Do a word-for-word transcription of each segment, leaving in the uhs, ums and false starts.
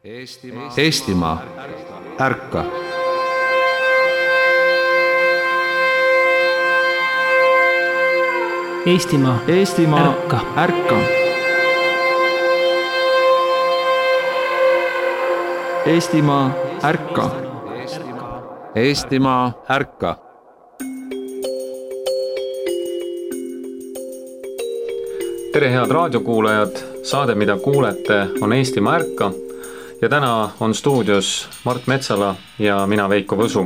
Eestimaa, Eestimaa, ärka! Eestimaa, Eestimaa, ärka! ärka! Eestimaa, ärka! Eestimaa, ärka! Tere head raadiokuulajad, saade mida kuulete on Eestimaa ärka ja täna on stuudios Mart Metsala ja mina Veiko Võsu.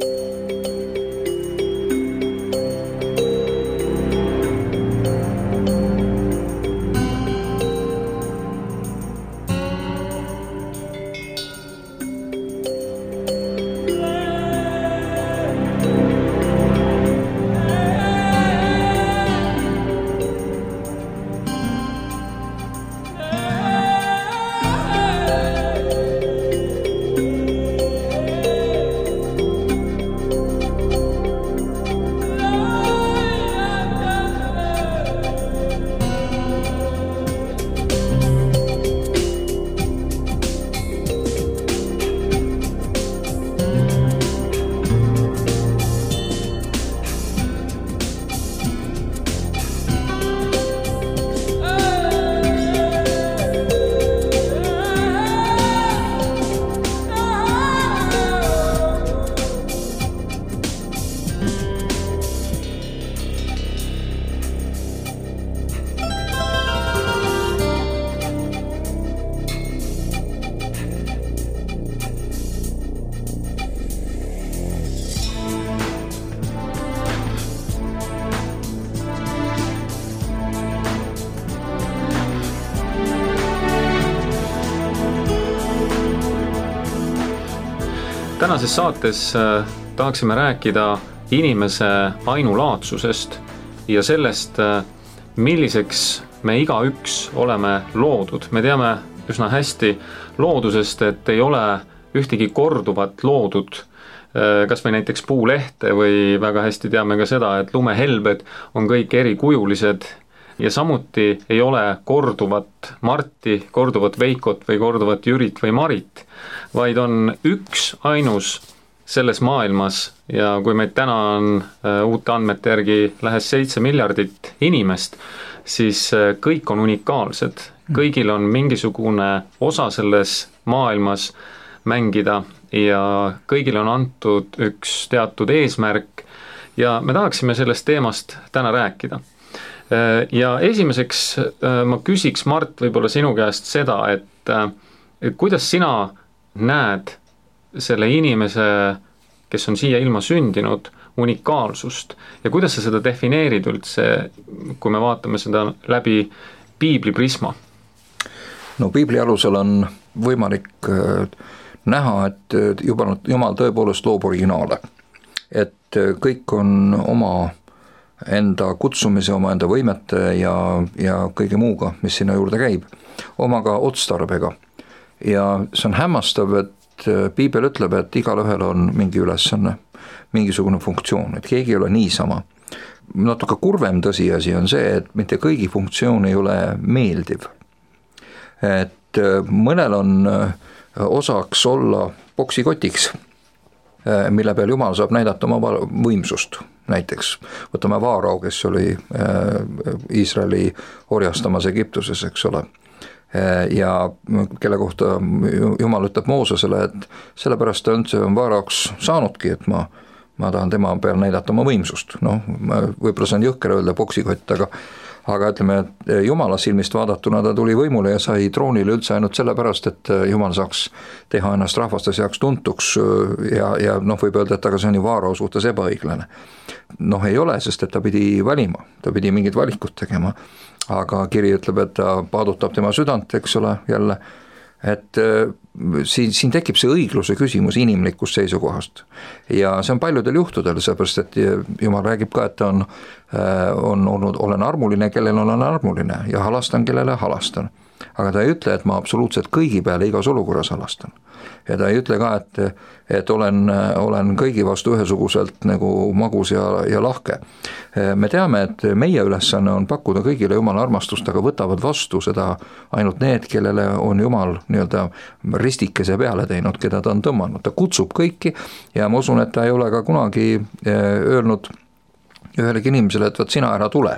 Tänases saates tahaksime rääkida inimese ainulaadsusest ja sellest, milliseks me igaüks oleme loodud. Me teame üsna hästi loodusest, et ei ole ühtegi korduvat loodud, kas või näiteks puulehte, või väga hästi teame ka seda, et lumehelbed on kõik erikujulised ja samuti ei ole korduvat Marti, korduvat Veikot või korduvat Jürit või Marit, vaid on üks ainus selles maailmas ja kui meid täna on uute andmete järgi lähes seitse miljardit inimest, siis kõik on unikaalsed. Kõigil on mingisugune osa selles maailmas mängida ja kõigil on antud üks teatud eesmärk ja me tahaksime sellest teemast täna rääkida. Ja esimeseks ma küsiks, Mart, võib-olla sinu käest seda, et, et kuidas sina näed selle inimese, kes on siia ilma sündinud, unikaalsust ja kuidas sa seda defineerid üldse, kui me vaatame seda läbi piibli prisma? No piibli alusel on võimalik näha, et Jumal, Jumal tõepoolest loob originaale, et kõik on oma enda kutsumise, oma enda võimete ja, ja kõige muuga, mis sinna juurde käib, omaga otstarbega. Ja see on hämmastav, et piibel ütleb, et igal ühel on mingi ülesanne, mingisugune funktsioon, et keegi ei ole niisama. Natuke kurvem tõsiasi on see, et mitte kõigi funktsioon ei ole meeldiv. Et mõnel on osaks olla boksikotiks, mille peal Jumal saab näidata oma võimsust. Näiteks võtame Vaarao, kes oli Iisraeli orjastamas Egiptuses, eks ole, ja kelle kohta Jumal ütleb Moosesele, et sellepärast ta üldse on Vaaraoks saanudki, et ma, ma tahan tema peal näidata oma võimsust. No, võib-olla see on jõhker öelda boksikott, aga, aga ütleme, et Jumala silmist vaadatuna ta tuli võimule ja sai troonile üldse ainult sellepärast, et Jumal saaks teha ennast rahvaste seaks tuntuks ja, ja noh, võib öelda, et aga see on ju Vaarao suhtes ebaõiglane. Noh, ei ole, sest et ta pidi valima, ta pidi mingid valikud tegema, aga kiri ütleb, et ta paadutab tema südant, eks ole, jälle, et siin, siin tekib see õigluse küsimus inimlikust seisukohast ja see on paljudel juhtudel, seepärast, et Jumal räägib ka, et ta on, on olnud, olen armuline, kellel olen armuline ja halastan, kellele halastan. aga ta ei ütle, et ma absoluutselt kõigi peale igas olukorras alastan. Ja ta ei ütle ka, et, et olen, olen kõigi vastu ühesuguselt nagu magus ja, ja lahke. Me teame, et meie ülesanne on pakkuda kõigile Jumala armastust, aga võtavad vastu seda ainult need, kellele on Jumal nii-öelda ristikese peale teinud, keda ta on tõmmanud. Ta kutsub kõiki ja ma usun, et ta ei ole ka kunagi öelnud ühelegi inimesele, et võt sina ära tule.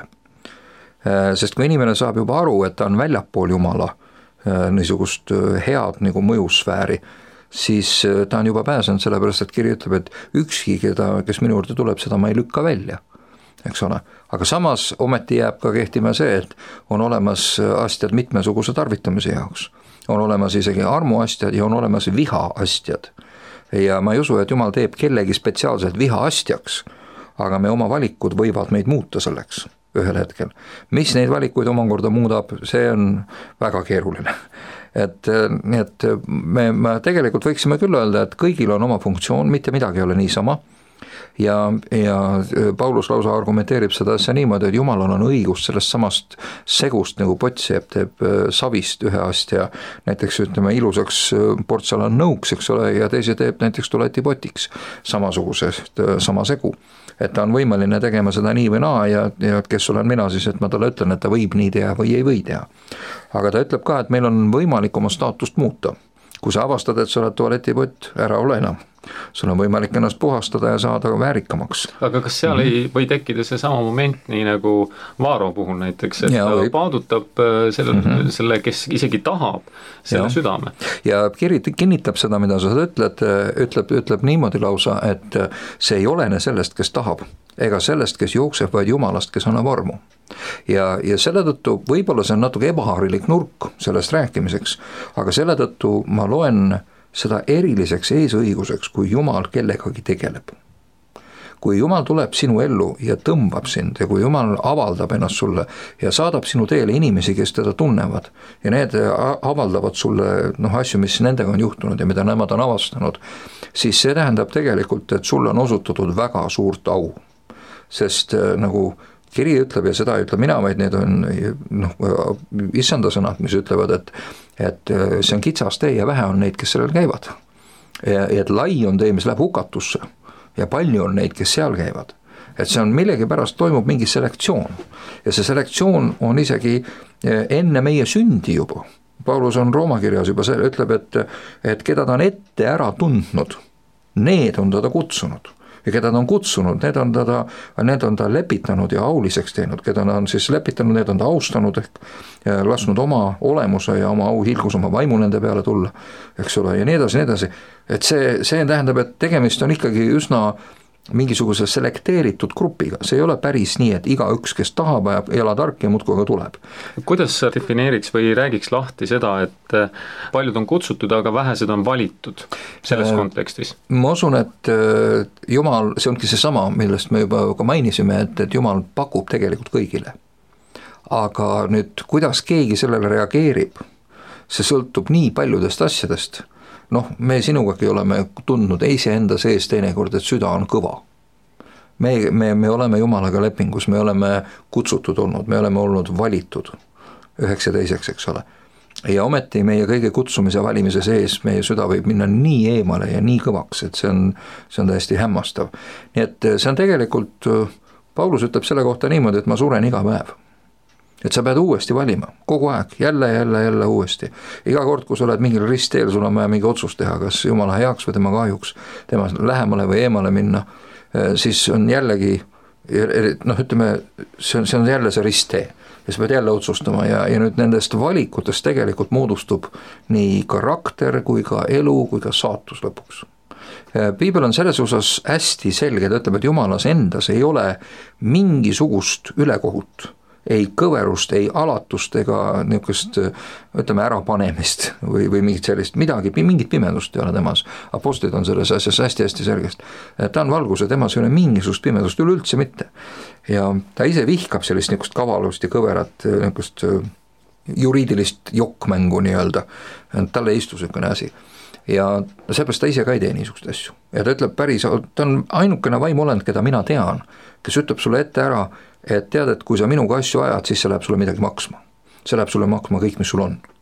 Sest kui inimene saab juba aru, et ta on väljapool Jumala niisugust head nagu mõjusfääri, siis ta on juba pääsenud, sellepärast et kiri ütleb, et ükski, keda, kes minu juurde tuleb, seda ma ei lükka välja, eks ole. Aga samas ometi jääb ka kehtima see, et on olemas astjad mitmesuguse tarvitamise jaoks. On olemas isegi armuastjad ja on olemas vihaastjad. Ja ma ei usu, et Jumal teeb kellegi spetsiaalselt vihaastjaks, aga me oma valikud võivad meid muuta selleks ühel hetkel. Mis neid valikuid omakorda muudab, see on väga keeruline. Et, nii et me, me tegelikult võiksime küll öelda, et kõigil on oma funktsioon, mitte midagi ei ole niisama. Ja, ja Paulus lausa argumenteerib seda asja niimoodi, et Jumalal on õigus sellest samast segust nagu Potseep teeb savist ühe astja, näiteks ütleme ilusaks portsalan nõuks, eks ole, ja teise teeb näiteks tuletipotiks samasugusest, sama segu. Et ta on võimeline tegema seda nii või naa ja, ja kes olen mina siis, et ma talle ütlen, et ta võib nii teha või ei või teha. Aga ta ütleb ka, et meil on võimalik oma staatust muuta. Kui sa avastad, et sa oled tualetipott, ära ole enam. Sul on võimalik ennast puhastada ja saada väärikamaks. Aga kas seal mm-hmm. ei või tekkida see sama moment, nii nagu Vaaro puhul näiteks, et ja, ta või... paadutab selle, mm-hmm. selle, kes isegi tahab selle ja. Südame. Ja kiri kinnitab seda, mida sa ütled, ütleb, ütleb niimoodi lausa, et see ei olene sellest, kes tahab, ega sellest, kes jookseb, vaid Jumalast, kes annab armu. Ja, ja selle tõttu võib-olla see on natuke ebaharilik nurk sellest rääkimiseks, aga selle tõttu ma loen seda eriliseks eesõiguseks, kui Jumal kellegagi tegeleb. Kui Jumal tuleb sinu ellu ja tõmbab sind ja kui Jumal avaldab ennast sulle ja saadab sinu teele inimesi, kes teda tunnevad ja need avaldavad sulle noh, asju, mis nendega on juhtunud ja mida nemad on avastanud, siis see tähendab tegelikult, et sulle on osutatud väga suurt au. Sest nagu kiri ütleb ja seda ei ütle mina, vaid need on noh, issanda sõnad, mis ütlevad, et, et see on kitsas tee ja vähe on neid, kes sellel käivad. Ja, ja et lai on tee, mis läheb hukatusse ja palju on neid, kes seal käivad. Et see on millegi pärast toimub mingi selektsioon ja see selektsioon on isegi enne meie sündi juba. Paulus on Rooma kirjas juba see, ütleb, et, et keda ta on ette ära tundnud, need on teda kutsunud. Ja keda ta on kutsunud, need on, tada, need on ta lepitanud ja auliseks teinud, keda ta on siis lepitanud, need on ta austanud ehk lasknud oma olemuse ja oma auhilgus, oma vaimu nende peale tulla, eks ole, ja nii edasi, nii edasi. Et see, see tähendab, et tegemist on ikkagi üsna mingisuguse selekteeritud grupiga, see ei ole päris nii, et iga üks, kes tahab, jala tark ja muudkui aga tuleb. Kuidas sa defineeriks või räägiks lahti seda, et paljud on kutsutud, aga vähesed on valitud selles kontekstis? Ma usun, et Jumal, see ongi see sama, millest me juba ka mainisime, et, et Jumal pakub tegelikult kõigile. Aga nüüd, kuidas keegi sellele reageerib, see sõltub nii paljudest asjadest. Noh, me sinugagi oleme tundnud iseenda sees teinekord, et süda on kõva. Me, me, me oleme Jumalaga lepingus, me oleme kutsutud olnud, me oleme olnud valitud üheks ja teiseks, eks ole. Ja ometi meie kõige kutsumise valimise sees meie süda võib minna nii eemale ja nii kõvaks, et see on, see on täiesti hämmastav. Nii et see on tegelikult, Paulus ütleb selle kohta niimoodi, et ma suren iga päev. Et sa pead uuesti valima, kogu aeg, jälle, jälle, jälle uuesti. Iga kord, kui sa oled mingil ristteel, sul on vaja mingi otsus teha, kas Jumala heaks või tema kahjuks, tema lähemale või eemale minna, siis on jällegi, noh ütleme, see on, see on jälle see risttee. Ja sa pead jälle otsustama ja, ja nüüd nendest valikutest tegelikult moodustub nii karakter kui ka elu kui ka saatus lõpuks. Piibel on selles osas hästi selge, ta ütleb, et Jumalas endas ei ole mingisugust ülekohut, ei kõverust, ei alatust ega niisugust, ütleme, ärapanemist või, või mingit sellist midagi, mingit pimedust ei ole temas. Apostlid on selles asjas hästi-hästi selgest. Ta on valgus ja temas ei ole mingisugust pimedust, üleüldse mitte. Ja ta ise vihkab sellist niisugust kavalust ja kõverat, niisugust juriidilist jokkmängu nii-öelda. Talle ei istu niisugune asi. Ja seepärast ta ise ka ei tee niisugust asju. Ja ta ütleb päris, ta on ainukene vaimolend, keda mina tean, kes ütleb sulle ette ära, et tead, et kui sa minuga asju ajad, siis see läheb sulle midagi maksma. See läheb sulle maksma kõik, mis sul on.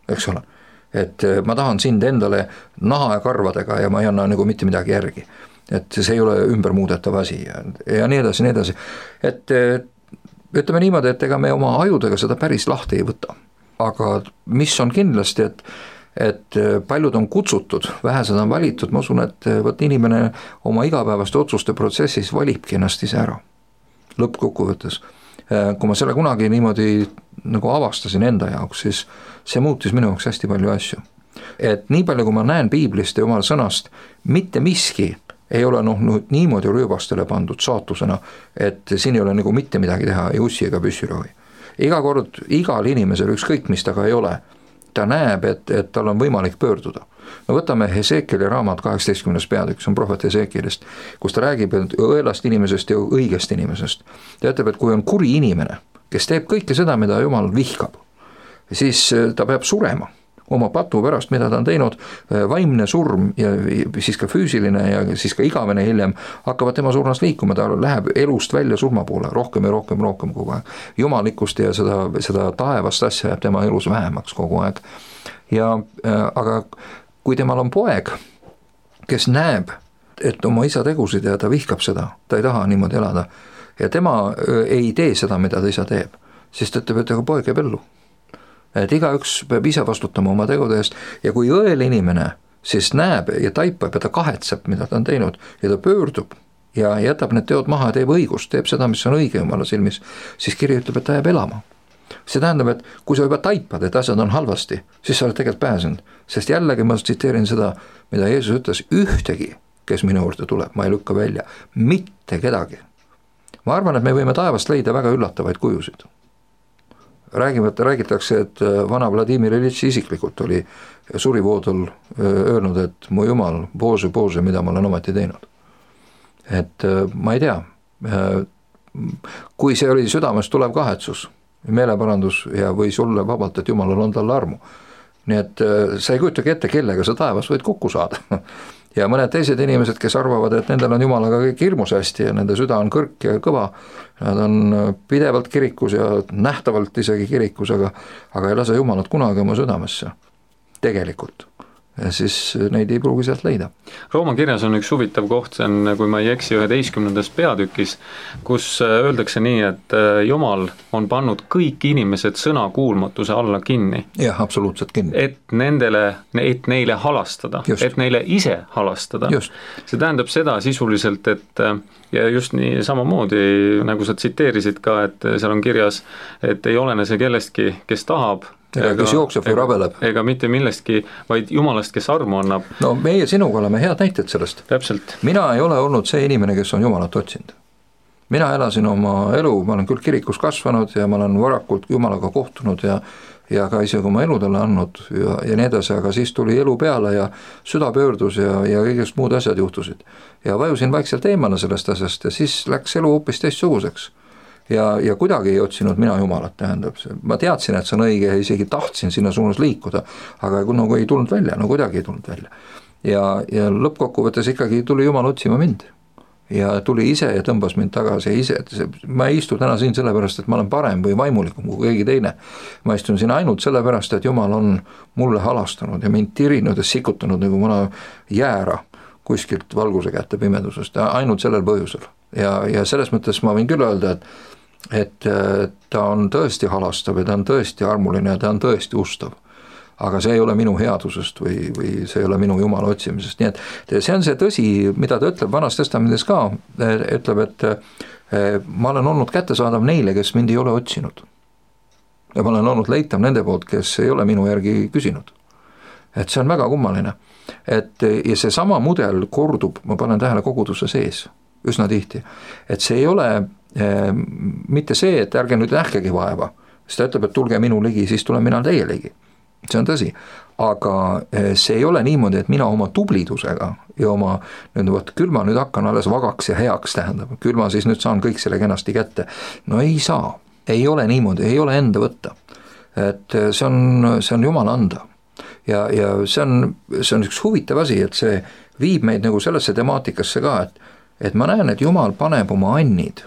eks ole. Et ma tahan sind endale naha ja karvadega ja ma ei anna nagu mitte midagi järgi. Et see ei ole ümbermuudetav asi ja, ja nii edasi, nii edasi. Et ütleme niimoodi, et ega me oma ajudega seda päris lahti ei võta. Aga mis on kindlasti, et, et paljud on kutsutud, vähesed on valitud, ma usun, et võt inimene oma igapäevaste otsuste protsessis valibki ennast ise ära. Lõppkokkuvõttes. Kui ma selle kunagi niimoodi nagu avastasin enda jaoks, siis see muutis minu jaoks hästi palju asju. Et nii palju, kui ma näen piiblist ja omal sõnast, mitte miski ei ole noh, niimoodi rööbastele pandud saatusena, et siin ei ole nagu mitte midagi teha, ei ussi ega püssirohi. Iga kord, igal inimesel, ükskõik mis taga ei ole, ta näeb, et, et tal on võimalik pöörduda. No võtame Hesekieli raamat kaheksateistkümnes peatükk, see on prohvet Hesekielist, kus ta räägib õelast inimesest ja õigest inimesest. Ta ütleb, et kui on kuri inimene, kes teeb kõike seda, mida Jumal vihkab, siis ta peab surema oma patu pärast, mida ta on teinud, vaimne surm ja siis ka füüsiline ja siis ka igavene hiljem hakkavad tema surnas liikuma, ta läheb elust välja surma poole, rohkem ja rohkem, rohkem kogu aeg. Jumalikust ja seda, seda taevast asja jääb tema elus vähemaks kogu aeg. Ja, aga kui temal on poeg, kes näeb, et oma isa tegusid ja ta vihkab seda, ta ei taha niimoodi elada ja tema ei tee seda, mida ta isa teeb, siis ta ütleb, et aga poeg jääb ellu. Et igaüks peab ise vastutama oma tegude eest ja kui õel inimene siis näeb ja taipab ja ta kahetseb, mida ta on teinud ja ta pöördub ja jätab need teod maha ja teeb õigust, teeb seda, mis on õige Jumala silmis, siis kiri ütleb, et ta jääb elama. See tähendab, et kui sa juba taipad, et asjad on halvasti, siis sa oled tegelikult pääsenud, sest jällegi ma tsiteerin seda, mida Jeesus ütles, ühtegi, kes minu juurde tuleb, ma ei lükka välja, mitte kedagi. Ma arvan, et me võime taevast leida väga üllatavaid kujusid. Räägime, räägitakse, et vana Vladimir Ilitš isiklikult oli surivoodul öelnud, et mu Jumal, Bože, Bože, mida ma olen ometi teinud. Et ma ei tea, kui see oli südames tulev kahetsus, meeleparandus ja võis olla vabalt, et Jumalal on talle armu. Nii et sa ei kujutagi ette, kellega sa taevas võid kokku saada. Ja mõned teised inimesed, kes arvavad, et nendel on Jumalaga kõik hirmus hästi ja nende süda on kõrk ja kõva, nad on pidevalt kirikus ja nähtavalt isegi kirikus, aga, aga ei lase Jumalat kunagi oma südamesse. Tegelikult. Ja siis neid ei pruugi sealt leida. Rooma kirjas on üks huvitav koht, see on, kui ma ei eksi, üheteistkümnendas peatükis, kus öeldakse nii, et Jumal on pannud kõik inimesed sõnakuulmatuse alla kinni. Jah, absoluutselt kinni. Et nendele, et neile halastada, just. Et neile ise halastada. Just. See tähendab seda sisuliselt, et ja just nii samamoodi, nagu sa tsiteerisid ka, et seal on kirjas, et ei olene see kellestki, kes tahab, Ega, kes jookseb või rabeleb. Ega mitte millestki, vaid Jumalast, kes armu annab. No meie sinuga oleme head näited sellest. Täpselt. Mina ei ole olnud see inimene, kes on Jumalat otsinud. Mina elasin oma elu, ma olen küll kirikus kasvanud ja ma olen varakult Jumalaga kohtunud ja, ja ka isegi oma eludele andnud ja, ja nii edasi, aga siis tuli elu peale ja süda pöördus ja, ja kõigest muud asjad juhtusid. Ja vajusin vaikselt eemale sellest asjast ja siis läks elu hoopis teistsuguseks. Ja, ja kuidagi ei otsinud mina Jumalat, tähendab. Ma teadsin, et see on õige ja isegi tahtsin sinna suunas liikuda, aga kui nagu ei tulnud välja, no kuidagi ei tulnud välja. Ja, ja lõppkokkuvõttes ikkagi tuli Jumal otsima mind. Ja tuli ise ja tõmbas mind tagasi ja ise, ma ei istu täna siin sellepärast, et ma olen parem või vaimulikum kui keegi teine. Ma istun siin ainult sellepärast, et Jumal on mulle halastanud ja mind tirinud ja sikutanud nagu mõna jäära kuskilt valguse kätte pimedusest, ainult sellel põhjusel. Ja, ja selles mõttes ma võin küll öelda, et et ta on tõesti halastav ja ta on tõesti armuline ja ta on tõesti ustav. Aga see ei ole minu headusest või, või see ei ole minu Jumala otsimisest. Nii et see on see tõsi, mida ta ütleb Vanas Testamendis ka, ütleb, et ma olen olnud kättesaadav neile, kes mind ei ole otsinud. Ja ma olen olnud leitav nende poolt, kes ei ole minu järgi küsinud. Et see on väga kummaline. Et, ja see sama mudel kordub, ma panen tähele koguduse sees, üsna tihti. Et see ei ole mitte see, et ärge nüüd nähkegi vaeva, sest ta ütleb, et tulge minu ligi, siis tulen mina teie ligi. See on tõsi, aga see ei ole niimoodi, et mina oma tublidusega ja oma, nüüd võt, küll ma nüüd hakkan alles vagaks ja heaks, tähendab, küll ma siis nüüd saan kõik selle kenasti kätte. No ei saa, ei ole niimoodi, ei ole enda võtta. Et see on, see on Jumala anda. Ja, ja see on, see on üks huvitav asi, et see viib meid nagu sellesse temaatikasse ka, et, et ma näen, et Jumal paneb oma annid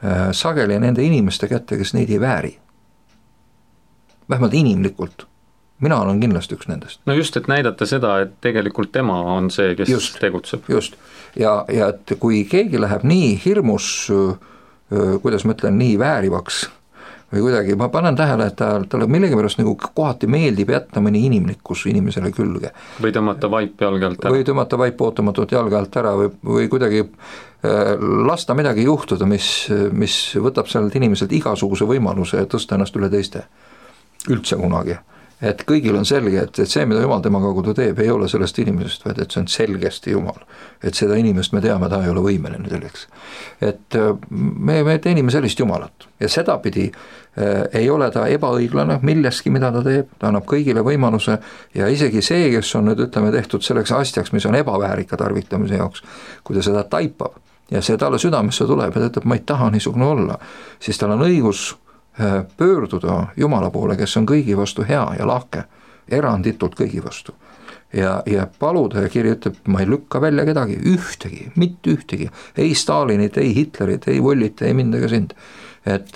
sageli nende inimeste kätte, kes neid ei vääri. Vähemalt inimlikult. mina olen kindlasti üks nendest. no just, et näidata seda, et tegelikult tema on see, kes just, tegutseb. Just, ja, ja et kui keegi läheb nii hirmus, kuidas ma ütlen, nii väärivaks või kuidagi, ma panen tähele, et ta, talle millegipärast nagu kohati meeldib jätta mõni inimlikkus inimesele külge. Või tõmmata vaip jalge alt ära. Või tõmmata vaip ootamatult jalge alt ära või, või kuidagi äh, lasta midagi juhtuda, mis, mis võtab sellelt inimeselt igasuguse võimaluse tõsta ennast üle teiste. Üldse kunagi. Et kõigil on selge, et, et see, mida Jumal tema kaudu teeb, ei ole sellest inimesest, vaid et see on selgesti Jumal. Et seda inimest me teame, ta ei ole võimeline selleks. Et me, me teenime sellist Jumalat ja sedapidi äh, ei ole ta ebaõiglane milleski, mida ta teeb, ta annab kõigile võimaluse ja isegi see, kes on nüüd ütleme tehtud selleks asjaks, mis on ebaväärika tarvitamise jaoks, kui ta seda taipab ja see talle südamesse tuleb ja ta ütleb, ma ei taha niisugune olla, siis tal on õigus pöörduda Jumala poole, kes on kõigi vastu hea ja lahke, eranditult kõigi vastu. Ja, ja paluda ja kiri ütleb, ma ei lükka välja kedagi, ühtegi, mitte ühtegi, ei Stalinit, ei Hitlerit, ei Vollit, ei mind ega sind. Et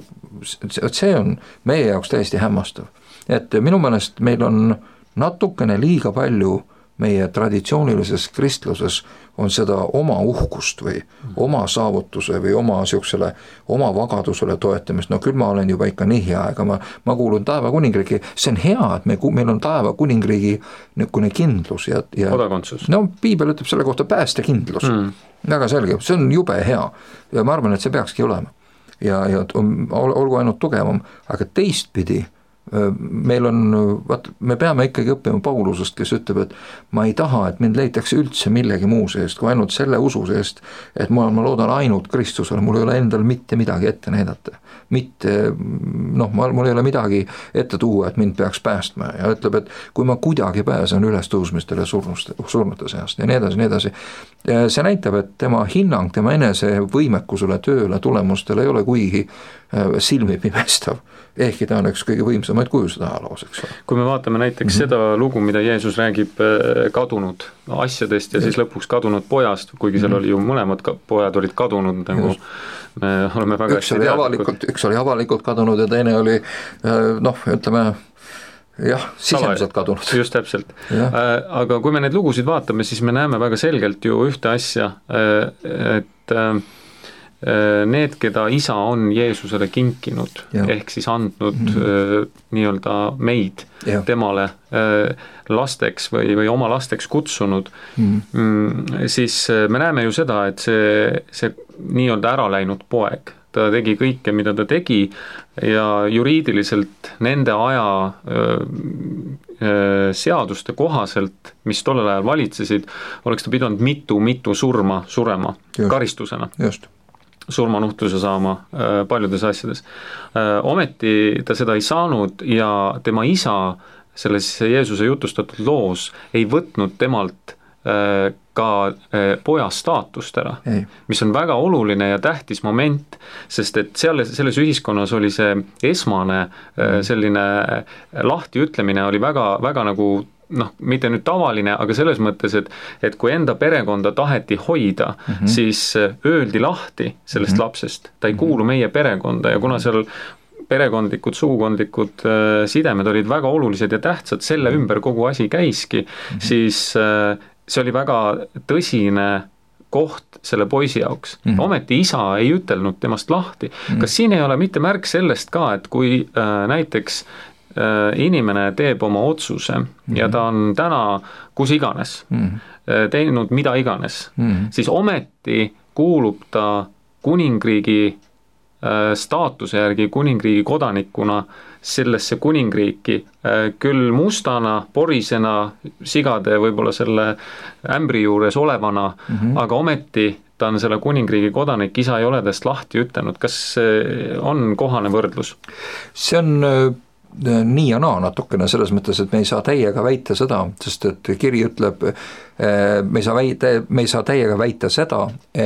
see on meie jaoks täiesti hämmastav. Et minu meelest meil on natukene liiga palju meie traditsioonilises kristluses on seda oma uhkust või oma saavutuse või oma siuksele, oma vagadusele toetamist, no küll ma olen juba ikka nii hea, ega ma, ma kuulun taeva kuningriigi, see on hea, et me, meil on taeva kuningriigi niisugune kindlus ja, ja kodakondsus. No piibel ütleb selle kohta päästekindlus, mm. väga selge, see on jube hea ja ma arvan, et see peakski olema ja, ja olgu ainult tugevam, aga teistpidi meil on, vaat, me peame ikkagi õppima Paulusest, kes ütleb, et ma ei taha, et mind leitakse üldse millegi muu seest, kui ainult selle usu seest, et ma, ma loodan ainult Kristusele, mul ei ole endal mitte midagi ette näidata. Mitte, noh, mul ei ole midagi ette tuua, et mind peaks päästma ja ütleb, et kui ma kuidagi pääsen üles tõusmistele surnute seast ja nii edasi, nii edasi. See näitab, et tema hinnang, tema enese võimekusele, tööle, tulemustele ei ole kuigi silmi pimestav, ehkki ta on üks kõige võimsamaid kujusid ajaloos, eks ole. Kui me vaatame näiteks mm-hmm. seda lugu, mida Jeesus räägib kadunud asjadest ja siis lõpuks kadunud pojast, kuigi seal mm-hmm. oli ju mõlemad pojad olid kadunud, nagu Just. me oleme väga üks oli, avalikult, üks oli avalikult kadunud ja teine oli noh, ütleme jah, sisemiselt kadunud. Just täpselt. Aga kui me neid lugusid vaatame, siis me näeme väga selgelt ju ühte asja, et need, keda isa on Jeesusele kinkinud, ja. ehk siis andnud mm-hmm. nii-öelda meid ja. temale lasteks või, või oma lasteks kutsunud, mm-hmm. siis me näeme ju seda, et see, see nii-öelda ära läinud poeg, ta tegi kõike, mida ta tegi ja juriidiliselt nende aja öö, öö, seaduste kohaselt, mis tollel ajal valitsesid, oleks ta pidanud mitu-mitu surma surema just. Karistusena. Just. surmanuhtluse saama äh, paljudes asjades. Äh, ometi ta seda ei saanud ja tema isa selles Jeesuse jutustatud loos ei võtnud temalt äh, ka äh, poja staatust ära, ei. mis on väga oluline ja tähtis moment, sest et seal, selles ühiskonnas oli see esmane äh, selline lahti ütlemine oli väga, väga nagu noh, mitte nüüd tavaline, aga selles mõttes, et, et kui enda perekonda taheti hoida, mm-hmm. siis öeldi lahti sellest mm-hmm. lapsest, ta ei kuulu meie perekonda ja kuna seal perekondlikud, sugukondlikud äh, sidemed olid väga olulised ja tähtsad, selle mm-hmm. ümber kogu asi käiski, mm-hmm. siis äh, see oli väga tõsine koht selle poisi jaoks. Mm-hmm. Ometi isa ei ütelnud temast lahti. Mm-hmm. Kas siin ei ole mitte märk sellest ka, et kui äh, näiteks inimene teeb oma otsuse mm-hmm. ja ta on täna kus iganes mm-hmm. teinud mida iganes, mm-hmm. siis ometi kuulub ta kuningriigi staatuse järgi kuningriigi kodanikuna sellesse kuningriiki, küll mustana, porisena, sigade võib-olla selle ämbri juures olevana, mm-hmm. aga ometi ta on selle kuningriigi kodanik, isa ei ole tast lahti ütelnud. Kas on kohane võrdlus? See on nii ja naa natukene selles mõttes, et me ei saa täiega väita seda, sest et kiri ütleb, me ei saa väita, me ei saa täiega väita seda, et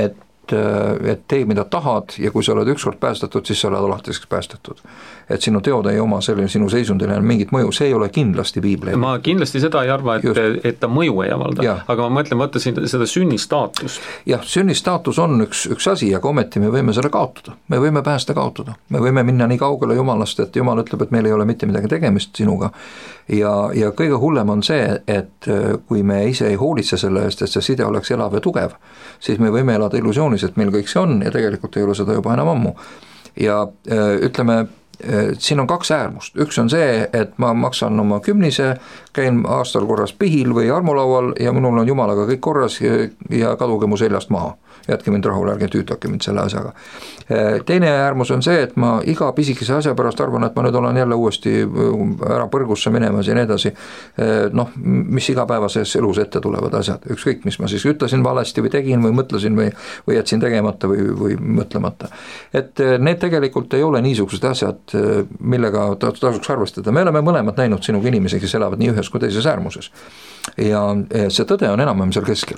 et tee mida tahad ja kui sa oled ükskord päästetud, siis sa oled alatiseks päästetud. Et sinu teod ei oma selle, sinu seisundile mingit mõju, see ei ole kindlasti piibli. Ma kindlasti seda ei arva, et, et ta mõju ei avalda, ja. Aga ma mõtlen, võtta seda sünnistaatust. Jah, sünnistaatus on üks, üks asi, aga ometi me võime selle kaotada. Me võime päästa kaotada. Me võime minna nii kaugele Jumalast, et Jumal ütleb, et meil ei ole mitte midagi tegemist sinuga. Ja, ja kõige hullem on see, et kui me ise ei hoolitse selle eest, et see side oleks elav ja tugev, siis me võime elada illusioonis, et meil kõik see on ja tegelikult ei ole seda juba enam ammu. Ja ütleme, siin on kaks äärmust, üks on see, et ma maksan oma kümnise, käin aastal korras pihil või armulaual ja minul on Jumalaga kõik korras ja, ja kaduge mu seljast maha. Jätke mind rahule, ärge tüütake mind selle asjaga. Teine äärmus on see, et ma iga pisikese asja pärast arvan, et ma nüüd olen jälle uuesti ära põrgusse minemas ja nii edasi, noh, mis igapäevases elus ette tulevad asjad, ükskõik mis ma siis ütlesin valesti või tegin või mõtlesin või, või jätsin tegemata või, või mõtlemata. Et need tegelikult ei ole niisugused asjad, millega tasuks arvestada. Me oleme mõlemad näinud sinuga inimesi, kes elavad nii ühes kui teises äärmuses. Ja see tõde on enam-vähem seal keskel.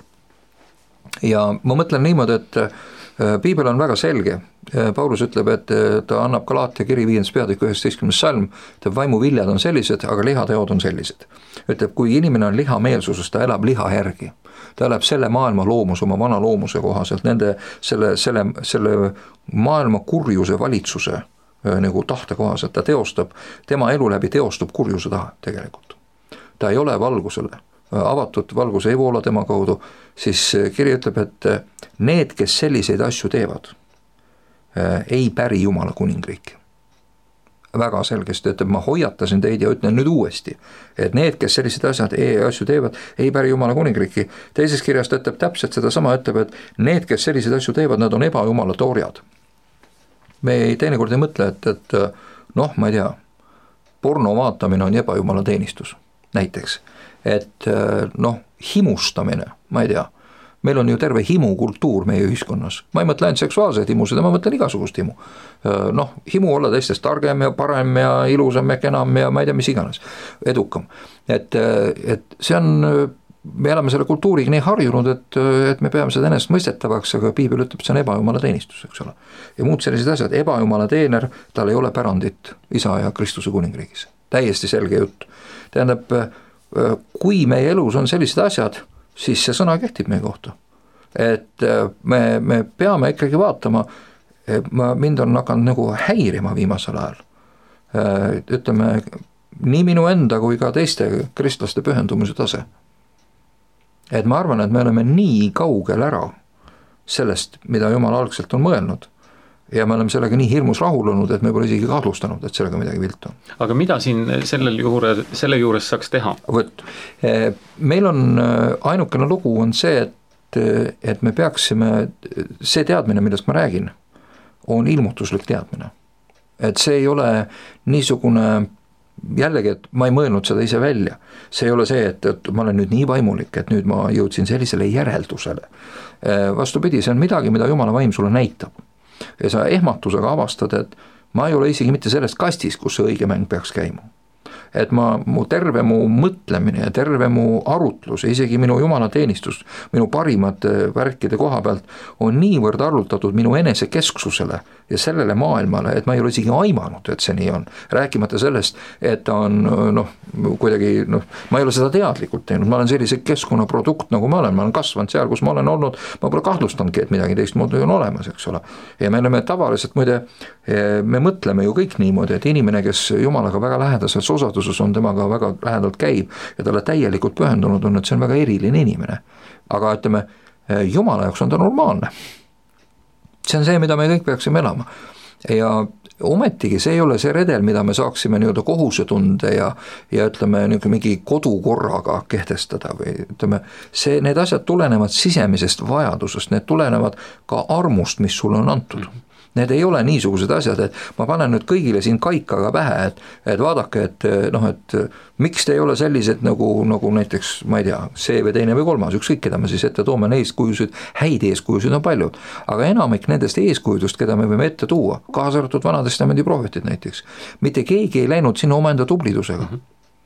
Ja ma mõtlen niimoodi, et piibel on väga selge. Paulus ütleb, et ta annab Galaatia kiri viiendas peatükk üheksateistkümnes salm, et vaimu viljad on sellised, aga lihateod on sellised. Ütleb, kui inimene on lihameelsuses, ta elab liha järgi. Ta elab selle maailma loomus, oma vana loomuse kohaselt, nende, selle, selle, selle maailma kurjuse valitsuse nagu tahte kohaselt, ta teostab, tema elu läbi teostub kurjuse taha tegelikult. Ta ei ole valgusele, avatud valgus ei voola tema kaudu, siis kiri ütleb, et need, kes selliseid asju teevad, ei päri Jumala kuningriiki. Väga selgesti ütleb, ma hoiatasin teid ja ütlen nüüd uuesti, et need, kes selliseid asjad, asju teevad, ei päri Jumala kuningriiki. Teises kirjast ütleb täpselt seda sama, ütleb, et need, kes selliseid asju teevad, nad on ebajumala toorjad. Me ei teinekord ei mõtle, et, et noh, ma ei tea, porno vaatamine on ebajumala teenistus, näiteks. Et noh, himustamine, ma ei tea, meil on ju terve himukultuur meie ühiskonnas. Ma ei mõtle ainult seksuaalseid himusid, ma mõtlen igasugust himu. Noh, himu olla teistest targem ja parem ja ilusam ja kenam ja ma ei tea, mis iganes, edukam. Et, et see on, me elame selle kultuuriga nii harjunud, et, et me peame seda ennast mõistetavaks, aga piibel ütleb, et see on ebajumala teenistus, eks ole. Ja muud sellised asjad, ebajumala teener, tal ei ole pärandit isa ja Kristuse kuningriigis. Täiesti selge jutt. Tähendab, kui meie elus on sellised asjad, siis see sõna kehtib meie kohta. Et me, me peame ikkagi vaatama, ma, mind on hakanud nagu häirima viimasel ajal. Ütleme, nii minu enda kui ka teiste kristlaste pühendumise tase. Et ma arvan, et me oleme nii kaugel ära sellest, mida Jumal algselt on mõelnud. Ja me oleme sellega nii hirmus rahulunud, et me pole isegi kahtlustanud, et sellega midagi viltu on. Aga mida siin sellel juure, selle juures saaks teha? Võt, meil on ainukene lugu on see, et, et me peaksime, see teadmine, millest ma räägin, on ilmutuslik teadmine. Et see ei ole niisugune, jällegi, et ma ei mõelnud seda ise välja. See ei ole see, et, et ma olen nüüd nii vaimulik, et nüüd ma jõudsin sellisele järeldusele. Vastupidi, see on midagi, mida Jumala vaim sulle näitab. Ja sa ehmatusega avastad, et ma ei ole isegi mitte selles kastis, kus see õige mäng peaks käima. Et ma, mu terve mu mõtlemine ja terve mu arutlus, isegi minu Jumala teenistus, minu parimad värkide koha pealt on niivõrd arvutatud minu enese kesksusele ja sellele maailmale, et ma ei ole isegi aimanud, et see nii on. Rääkimata sellest, et ta on noh, kuidagi, noh, ma ei ole seda teadlikult teinud, ma olen sellise keskkonnaprodukt, nagu ma olen, ma olen kasvanud seal, kus ma olen olnud, ma pole kahtlustanudki, et midagi teistmoodi on olemas, eks ole. Ja me oleme tavaliselt, muide, me mõtleme ju kõik niimoodi, et inimene, kes Jumalaga väga lähedases osaduses on, temaga väga lähedalt käib ja talle täielikult pühendunud on, et see on väga eriline inimene. Aga ütleme, Jumala jaoks on ta normaalne. See on see, mida me kõik peaksime elama. Ja ometigi see ei ole see redel, mida me saaksime nii-öelda kohusetunde ja, ja ütleme, mingi kodukorraga kehtestada või ütleme, see, need asjad tulenevad sisemisest vajadusest, need tulenevad ka armust, mis sulle on antud. Need ei ole niisugused asjad, et ma panen nüüd kõigile siin kaikaga pähe, et, et vaadake, et noh, et miks te ei ole sellised nagu, nagu näiteks, ma ei tea, see või teine või kolmas, ükskõik, keda me siis ette toome, eeskujusid, häid eeskujusid on paljud, aga enamik nendest eeskujudust, keda me võime ette tuua, kaasa arvatud Vanatestamendi prohvetid näiteks, mitte keegi ei läinud sinna omaenda tublidusega.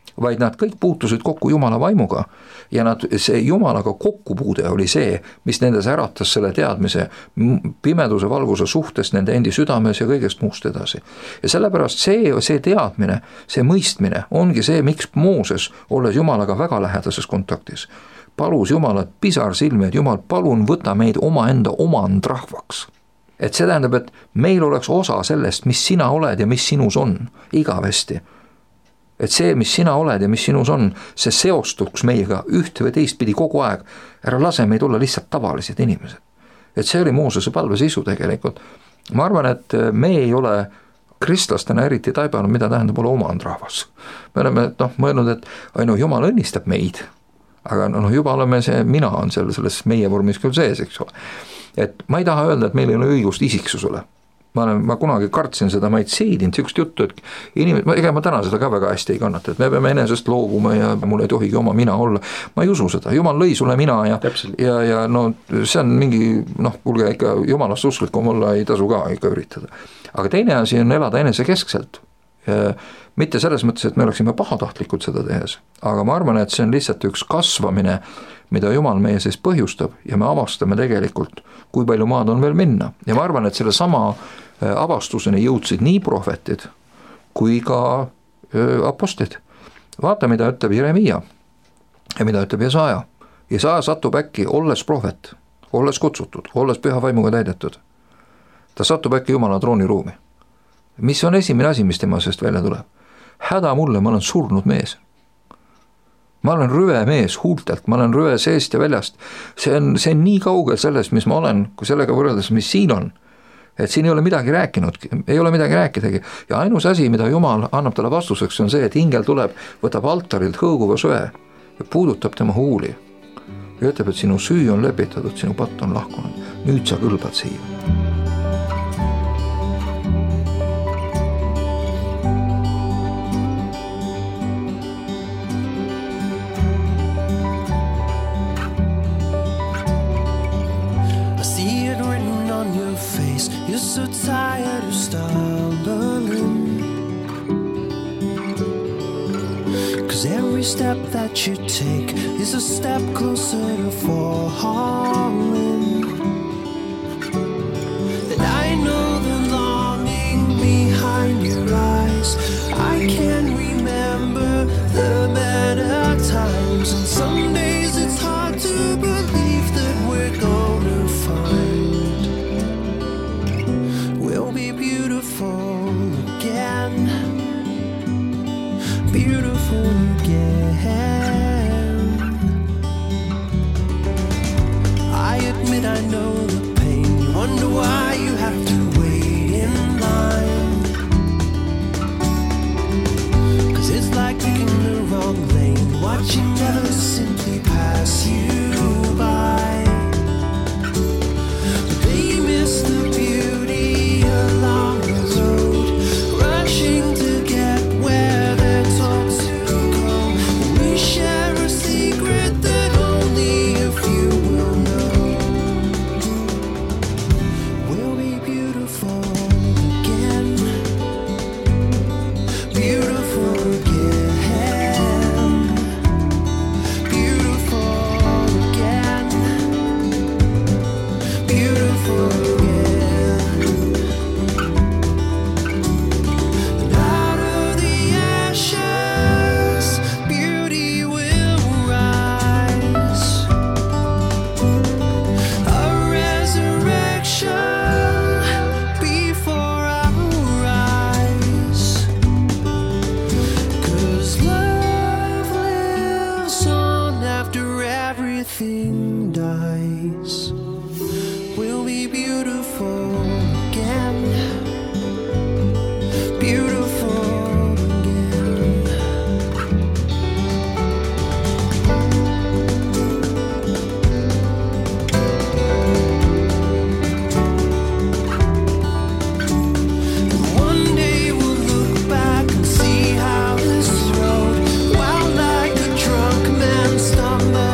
vaid nad kõik puutusid kokku Jumala vaimuga ja nad, see Jumalaga kokkupuude oli see, mis nendes äratas selle teadmise pimeduse valguse suhtes nende endi südames ja kõigest muust edasi. Ja sellepärast see, see teadmine, see mõistmine ongi see, miks Mooses, olles Jumalaga väga lähedases kontaktis, palus Jumalat pisar silmi, et Jumal, palun võta meid omaenda omandrahvaks. Et see tähendab, et meil oleks osa sellest, mis sina oled ja mis sinus on, igavesti. Et see, mis sina oled ja mis sinus on, see seostuks meiega ühte või teistpidi kogu aeg. Ära lase meid olla lihtsalt tavalised inimesed. Et see oli Moosese palve sisu tegelikult. Ma arvan, et me ei ole kristlastena eriti taibanud, mida tähendab olla omandrahvas. Me oleme no, mõelnud, et ainu Jumal õnnistab meid, aga no, juba oleme see, mina on seal selles meie vormis küll sees, eks ole. Et ma ei taha öelda, et meil ei ole õigust isiksusele. Ma, olen, ma kunagi kartsin seda, ma ei seedinud sükst juttu, et inimesed, ega ma täna seda ka väga hästi ei kannata, et me peame enesest loobuma ja mul ei tohigi oma mina olla. Ma ei usu seda, Jumal lõi sulle mina ja, ja, ja no see on mingi, noh, kuulge ikka Jumalast usklikum olla ei tasu ka ikka üritada. Aga teine asi on elada enesekeskselt. Mitte selles mõttes, et me oleksime pahatahtlikud seda tehes, aga ma arvan, et see on lihtsalt üks kasvamine, mida Jumal meie sees põhjustab ja me avastame tegelikult, kui palju maad on veel minna. Ja ma arvan, et selle sama avastuseni jõudsid nii prohvetid kui ka apostlid. Vaata, mida ütleb Jeremia ja mida ütleb Jesaja. Jesaja satub äkki, olles prohvet, olles kutsutud, olles püha vaimuga täidetud. Ta satub äkki Jumala trooniruumi. Mis on esimene asi, mis tema seest välja tuleb? Häda mulle, ma olen surnud mees. Ma olen rüve mees huultelt, ma olen rüve seest ja väljast. See on, see on nii kaugel sellest, mis ma olen, kui sellega võrreldes, mis siin on. Et siin ei ole midagi rääkinud, ei ole midagi rääkidagi. Ja ainus asi, mida Jumal annab talle vastuseks, on see, et ingel tuleb, võtab altarilt hõõguva söe ja puudutab tema huuli. Ja ütleb, et sinu süü on lepitatud, sinu patt on lahkunud. Nüüd sa kõlbad siia. You're so tired of stumbling, 'cause every step that you take is a step closer to falling. And I know the longing behind your eyes. I can remember the better times, and some days it's hard to believe that we're gonna find beautiful again, beautiful again. I admit I know the pain. You wonder why you have to wait in line, 'cause it's like picking the wrong lane, watching never simply pass you by. But they miss the beauty along the road, rushing to get where they're told to go. We share a secret that only a few will know. We'll be beautiful again, beautiful again, beautiful again, beautiful again. Everything dies. We'll be beautiful again, beautiful again. And one day we'll look back and see how this road wound like a drunk man stumbling.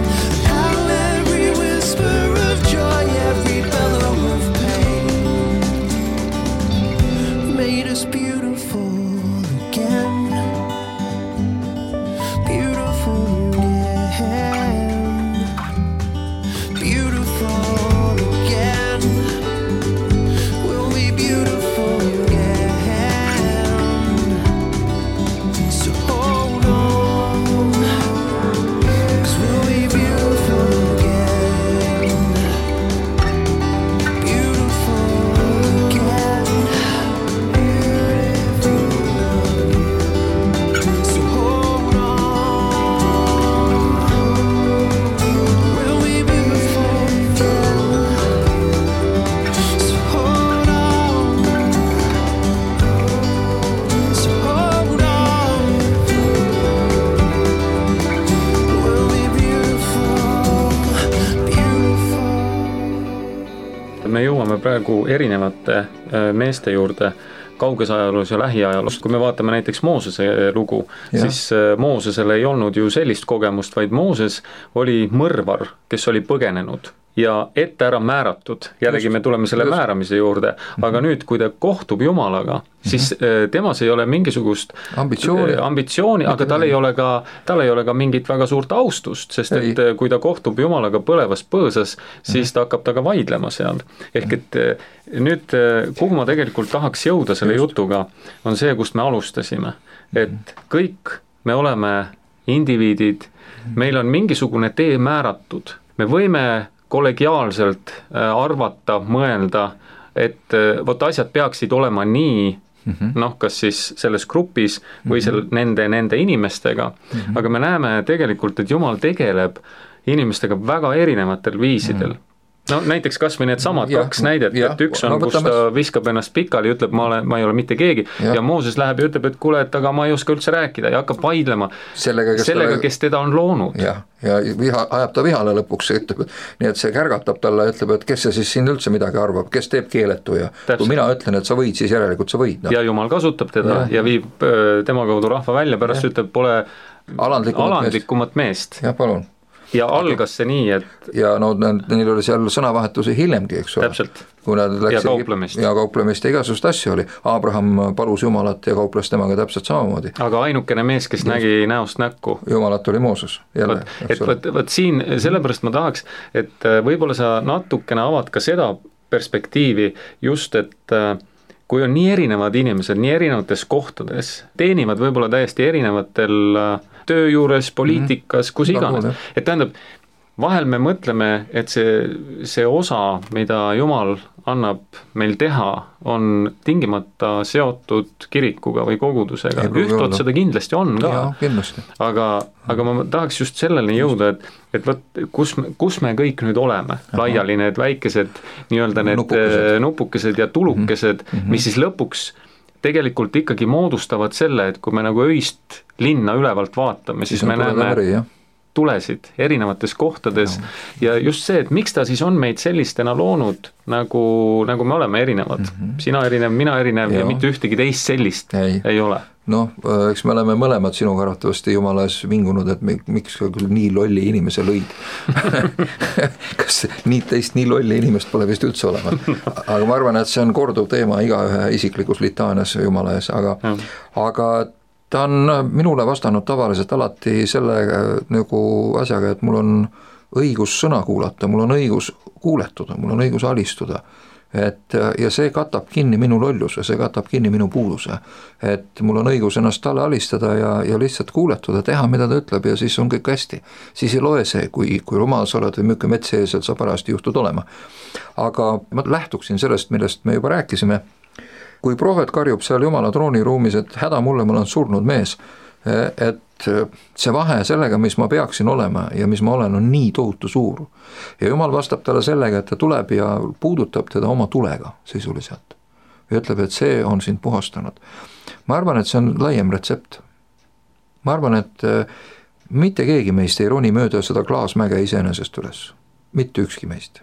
How every whisper of joy, every bellow of pain jõuame praegu erinevate meeste juurde kauges ajaloos ja lähiajaloos. Kui me vaatame näiteks Moosese lugu, ja. siis Moosesel ei olnud ju sellist kogemust, vaid Mooses oli mõrvar, kes oli põgenenud ja ette ära määratud, jällegi me tuleme selle just. määramise juurde, aga nüüd, kui ta kohtub Jumalaga, siis temas ei ole mingisugust ambitsiooni, ambitsiooni aga tal ei, ole ka, tal ei ole ka mingit väga suurt austust, sest ei. et kui ta kohtub Jumalaga põlevas põõsas, siis ta hakkab taga vaidlema seal. Ehk et nüüd, kuhu ma tegelikult tahaks jõuda selle just. jutuga, on see, kust me alustasime. Et kõik me oleme indiviidid, meil on mingisugune tee määratud, me võime kollegiaalselt arvata, mõelda, et vot asjad peaksid olema nii, mm-hmm. noh, kas siis selles grupis või seal mm-hmm. nende, nende inimestega, mm-hmm. aga me näeme tegelikult, et Jumal tegeleb inimestega väga erinevatel viisidel. Mm-hmm. No näiteks kas või need samad ja, kaks näidet, ja, et üks on, no, kus ta viskab ennast pikali, ütleb, ma, olen, ma ei ole mitte keegi ja, ja Mooses läheb ja ütleb, et kuule, et aga ma ei oska üldse rääkida ja hakkab vaidlema sellega, kes, sellega, ta... kes teda on loonud. Ja, ja viha, ajab ta vihale lõpuks, ütleb, nii et see kärgatab talle, ütleb, et kes see siis siin üldse midagi arvab, kes teeb keeletu ja Täpselt. Kui mina ütlen, et sa võid, siis järelikult sa võid. No. Ja Jumal kasutab teda ja, ja viib tema kaudu rahva välja, pärast ja. ütleb, pole alandlikumat, alandlikumat meest. meest. Ja palun. Ja algas see nii, et ja no neil oli seal sõnavahetuse hiljemgi, eks ole. Täpselt. Kui nad läks ja kauplemist. Ja kauplemist ja igasugust asju oli. Abraham palus Jumalat ja kauples temaga täpselt samamoodi. Aga ainukene mees, kes Just. nägi näost näkku. Jumalat oli Mooses. Jälle, võt, et võt, võt siin, sellepärast ma tahaks, et võib-olla sa natukene avad ka seda perspektiivi just, et kui on nii erinevad inimesed, nii erinevates kohtades, teenivad võib-olla täiesti erinevatel töö juures, poliitikas, kus iganes. Et tähendab, vahel me mõtleme, et see, see osa, mida Jumal annab meil teha, on tingimata seotud kirikuga või kogudusega. Ühtod seda kindlasti on ka. Ja, kindlasti. Aga, aga ma tahaks just selleni jõuda, et, et võt, kus, kus me kõik nüüd oleme. Aha. Laiali need väikesed nii-öelda need nupukesed, nupukesed ja tulukesed, mm-hmm. mis siis lõpuks tegelikult ikkagi moodustavad selle, et kui me nagu öist linna ülevalt vaatame, siis, siis me näeme veri, tulesid erinevates kohtades ja. ja just see, et miks ta siis on meid sellistena loonud, nagu, nagu me oleme erinevad. Mm-hmm. Sina erinev, mina erinev ja, ja mitte ühtegi teist sellist ei, ei ole. Noh, eks me oleme mõlemad sinuga arvatavasti Jumala ees vingunud, et miks küll nii lolli inimese lõid. Kas nii teist nii lolli inimest pole vist üldse olema. Aga ma arvan, et see on korduv teema igaühe isiklikus litaanias Jumala ees, aga, aga ta on minule vastanud tavaliselt alati selle nagu asjaga, et mul on õigus sõna kuulata, mul on õigus kuuletuda, mul on õigus alistuda. Et, ja see katab kinni minu lolluse, see katab kinni minu puuduse. Et mul on õigus ennast talle alistada ja, ja lihtsalt kuuletuda, teha, mida ta ütleb ja siis on kõik hästi. Siis ei loe see, kui, kui rumal sa oled või mükki metseeselt sa parajasti juhtud olema. Aga ma lähtuksin sellest, millest me juba rääkisime. Kui prohvet karjub seal Jumala trooniruumis, et häda mulle, ma olen surnud mees, et see vahe sellega, mis ma peaksin olema ja mis ma olen, on nii tohutu suur. Ja Jumal vastab talle sellega, et ta tuleb ja puudutab teda oma tulega sisuliselt. Ja ütleb, et see on sind puhastanud. Ma arvan, et see on laiem retsept. Ma arvan, et mitte keegi meist ei roni mööda seda klaasmäge iseenesest üles. Mitte ükski meist.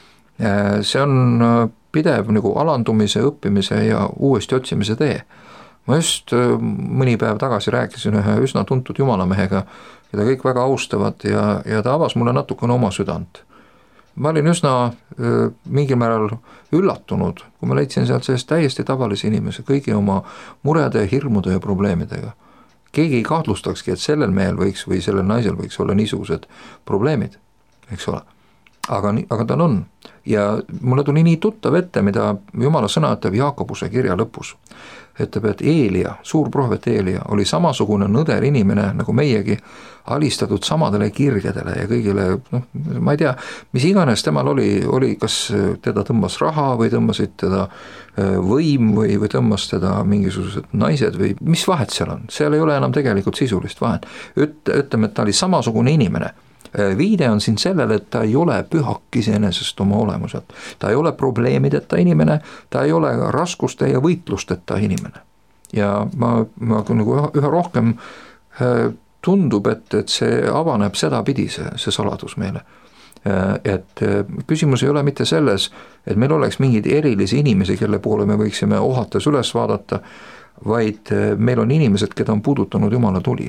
See on pidev nagu alandumise, õppimise ja uuesti otsimise tee. Ma just mõni päev tagasi rääkisin ühe üsna tuntud jumalamehega, keda kõik väga austavad ja, ja ta avas mulle natukene oma südant. Ma olin üsna mingil määral üllatunud, kui ma leidsin sealt sellest täiesti tavalise inimese kõigi oma murede, hirmude ja probleemidega. Keegi ei kahtlustakski, et sellel mehel võiks või sellel naisel võiks olla niisugused probleemid, eks ole. Aga, aga tal on. Ja mulle tuli nii tuttav ette, mida Jumala sõna ütleb Jaakobuse kirja lõpus. Ütleb, et Eelia, suur prohvet Eelia, oli samasugune nõder inimene nagu meiegi, alistatud samadele kirjadele ja kõigile, noh, ma ei tea, mis iganes temal oli, oli kas teda tõmbas raha või tõmbasid teda võim või, või tõmbas teda mingisugused naised või mis vahet seal on, seal ei ole enam tegelikult sisulist vahet. Üt, ütleme, et ta oli samasugune inimene. Viide on siin sellele, et ta ei ole pühak iseenesest oma olemuselt. Ta ei ole probleemideta inimene, ta ei ole raskuste ja võitlusteta inimene. Ja ma, ma nagu üha rohkem tundub, et, et see avaneb sedapidi, see, see saladus meile. et küsimus ei ole mitte selles, et meil oleks mingeid erilisi inimesi, kelle poole me võiksime ohates üles vaadata, vaid meil on inimesed, keda on puudutanud Jumala tuli.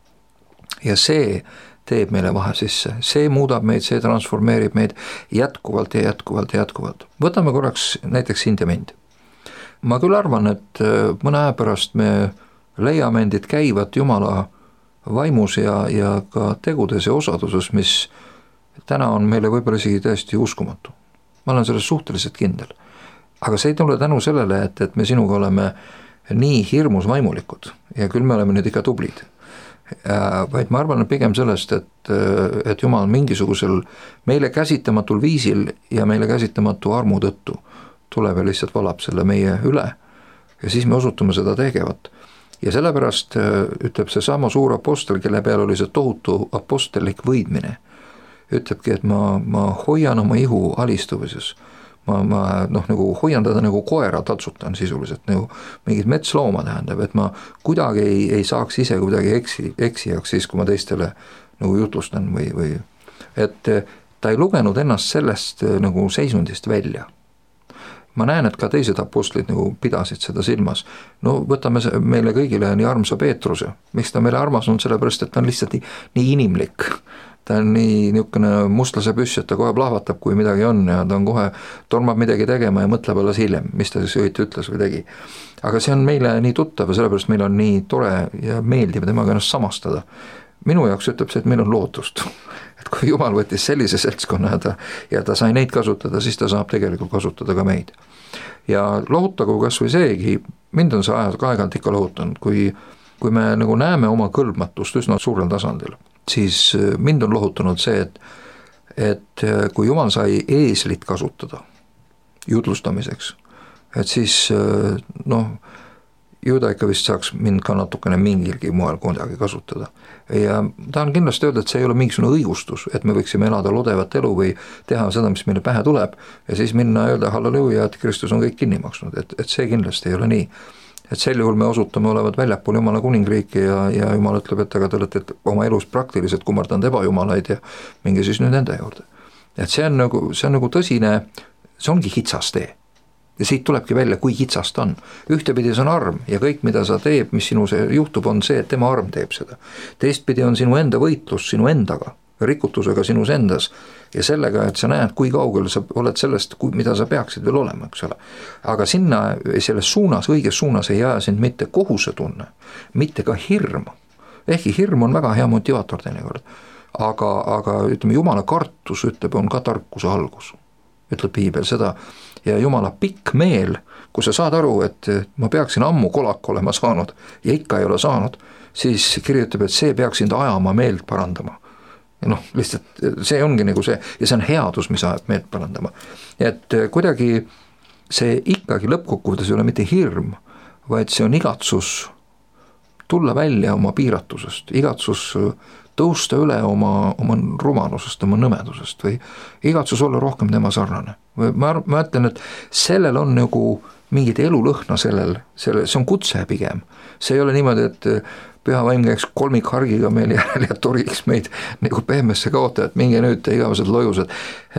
Ja see teeb meile vahe sisse, see muudab meid, see transformeerib meid jätkuvalt ja jätkuvalt ja jätkuvalt. Võtame korraks näiteks sind ja mind. Ma küll arvan, et mõne aja pärast me leiame endid käivat Jumala vaimus ja, ja ka tegudes ja osaduses, mis täna on meile võib-olla isegi tõesti uskumatu. Ma olen selles suhteliselt kindel. Aga see ei tule tänu sellele, et, et me sinuga oleme nii hirmus vaimulikud ja küll me oleme nüüd ikka tublid. Vaid ma arvan pigem sellest, et, et Jumal mingisugusel meile käsitamatul viisil ja meile käsitamatu armu tõttu tuleb ja lihtsalt valab selle meie üle ja siis me osutume seda tegevat. Ja sellepärast ütleb see sama suur apostel, kelle peal oli see tohutu apostellik võidmine, ütlebki, et ma, ma hoian oma ihu alistumises. Ma, ma noh, nagu hoian teda nagu koera taltsutan sisuliselt, nagu mingid metslooma tähendab, et ma kuidagi ei, ei saaks ise kuidagi eksi, eksijaks siis, kui ma teistele nagu jutlustan või, või et ta ei lugenud ennast sellest nagu seisundist välja. Ma näen, et ka teised apostlid nagu pidasid seda silmas. No võtame meile kõigile nii armsa Peetruse. Miks ta meile armas on? Sellepärast, et ta on lihtsalt nii, nii inimlik. Ta on nii niisugune mustlase püss, et ta kohe plahvatab, kui midagi on ja ta on kohe tormab midagi tegema ja mõtleb alles hiljem, mis ta siis õieti ütles või tegi. Aga see on meile nii tuttav ja sellepärast meil on nii tore ja meeldib temaga ennast samastada. Minu jaoks ütleb see, et meil on lootust. Et kui Jumal võttis sellise seltskonna ja ta, ja ta sai neid kasutada, siis ta saab tegelikult kasutada ka meid. Ja lohutagu kas või seegi, mind on see aeg-aegalt ikka lohutanud, kui, kui me nagu näeme oma kõlbmatust üsna suurel tasandil, siis mind on lohutanud see, et, et kui Jumal sai eeslit kasutada jutlustamiseks, et siis noh, ju ta ikka vist saaks mind ka natukene mingilgi moel kuidagi kasutada. Ja tahan kindlasti öelda, et see ei ole mingisugune õigustus, et me võiksime elada lodevat elu või teha seda, mis meile pähe tuleb ja siis minna ja öelda halleluuja, et Kristus on kõik kinni maksnud, et, et see kindlasti ei ole nii. Et sel juhul me osutame olevat väljapool Jumala kuningriiki ja, ja Jumal ütleb, et aga te olete oma elus praktiliselt kummardanud ebajumalaid ja minge siis nüüd enda juurde. Et see on nagu, see on nagu tõsine, see ongi hitsas tee. Ja siit tulebki välja, kui hitsast on. Ühtepidi see on arm ja kõik, mida sa teeb, mis sinu see juhtub, on see, et tema arm teeb seda. Teistpidi on sinu enda võitlus sinu endaga, rikutusega sinus endas ja sellega, et sa näed, kui kaugel sa oled sellest, mida sa peaksid veel olema, eks ole. Aga sinna, selles suunas, õiges suunas ei jää sind mitte kohusetunne, mitte ka hirm. Ehkki hirm on väga hea motivaator teinekord. Aga, aga ütleme, Jumala kartus ütleb, on ka tarkuse algus. Ütleb Piibel seda. Ja Jumala pikk meel, kui sa saad aru, et ma peaksin ammu kolak olema saanud ja ikka ei ole saanud, siis kirjutab, et see peaks sind ajama meelt parandama. Ja noh, lihtsalt see ongi nagu see, ja see on headus, mis ajab meelt parandama. Et kuidagi see ikkagi lõppkokkuvõttes ei ole mitte hirm, vaid see on igatsus tulla välja oma piiratusest, igatsus tõusta üle oma, oma rumalusest, oma nõmedusest või igatsus olla rohkem tema sarnane. Ma, ma ütlen, et sellel on nagu mingid elulõhna sellel, sellel, see on kutse pigem. See ei ole niimoodi, et püha vaim käiks kolmikhargiga meil järel ja toriks meid nagu pehmesse kaota, et minge nüüd te igavesed lojused.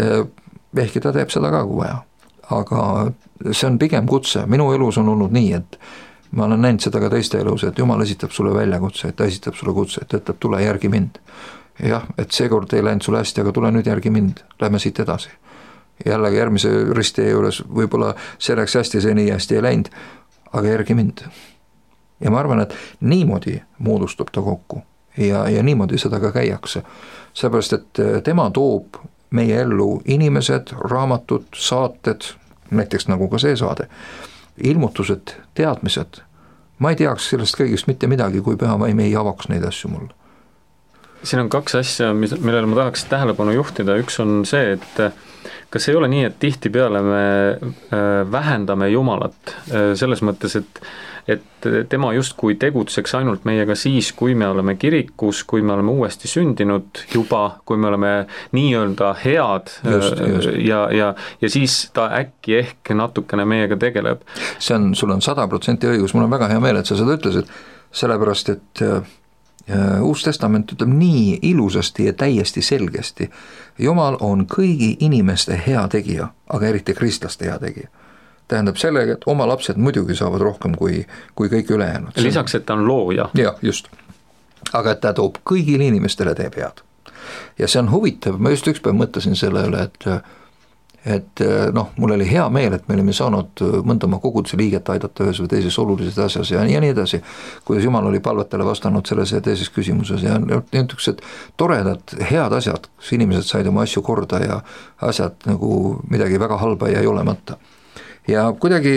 Ehkki ta teeb seda ka kui vaja. Aga see on pigem kutse. Minu elus on olnud nii, et ma olen näinud seda ka teiste elus, et Jumal esitab sulle väljakutse, et ta esitab sulle kutse, et ütleb, tule järgi mind. Jah, et seekord ei läinud sulle hästi, aga tule nüüd järgi mind, lähme siit edasi. Jällegi järgmise risti juures võib-olla see läks hästi, see nii hästi ei läinud, aga järgi mind. Ja ma arvan, et niimoodi moodustub ta kokku ja, ja niimoodi seda ka käiakse. Seepärast, et tema toob meie ellu inimesed, raamatud, saated, näiteks nagu ka see saade, ilmutused, teadmised. Ma ei teaks sellest kõigist mitte midagi, kui püha vaim ei avaks neid asju mulle. Siin on kaks asja, millele ma tahaks tähelepanu juhtida. Üks on see, et kas ei ole nii, et tihti peale me vähendame Jumalat selles mõttes, et et tema justkui tegutseks ainult meiega siis, kui me oleme kirikus, kui me oleme uuesti sündinud juba, kui me oleme nii-öelda head just, just. Ja, ja, ja siis ta äkki ehk natukene meiega tegeleb. See on, sul on sada protsenti õigus, mul on väga hea meel, et sa seda ütlesid, sellepärast, et Uus Testament ütleb nii ilusasti ja täiesti selgesti. Jumal on kõigi inimeste hea tegija, aga eriti kristlaste hea tegija. Tähendab sellega, et oma lapsed muidugi saavad rohkem kui, kui kõik ülejäänud. Lisaks, et ta on looja. Jah, just. Aga et ta toob kõigile inimestele teeb head. Ja see on huvitav, ma just üks päev mõtlesin selle üle, et et noh, mul oli hea meel, et me olime saanud mõnda oma koguduse liiget aidata ühes või teises olulises asjas ja nii, ja nii edasi, kuidas Jumal oli palvetele vastanud selles ja teises küsimuses ja niisugused toredad, head asjad, kus inimesed said oma asju korda ja asjad nagu midagi väga halba ja ei olemata. Ja kuidagi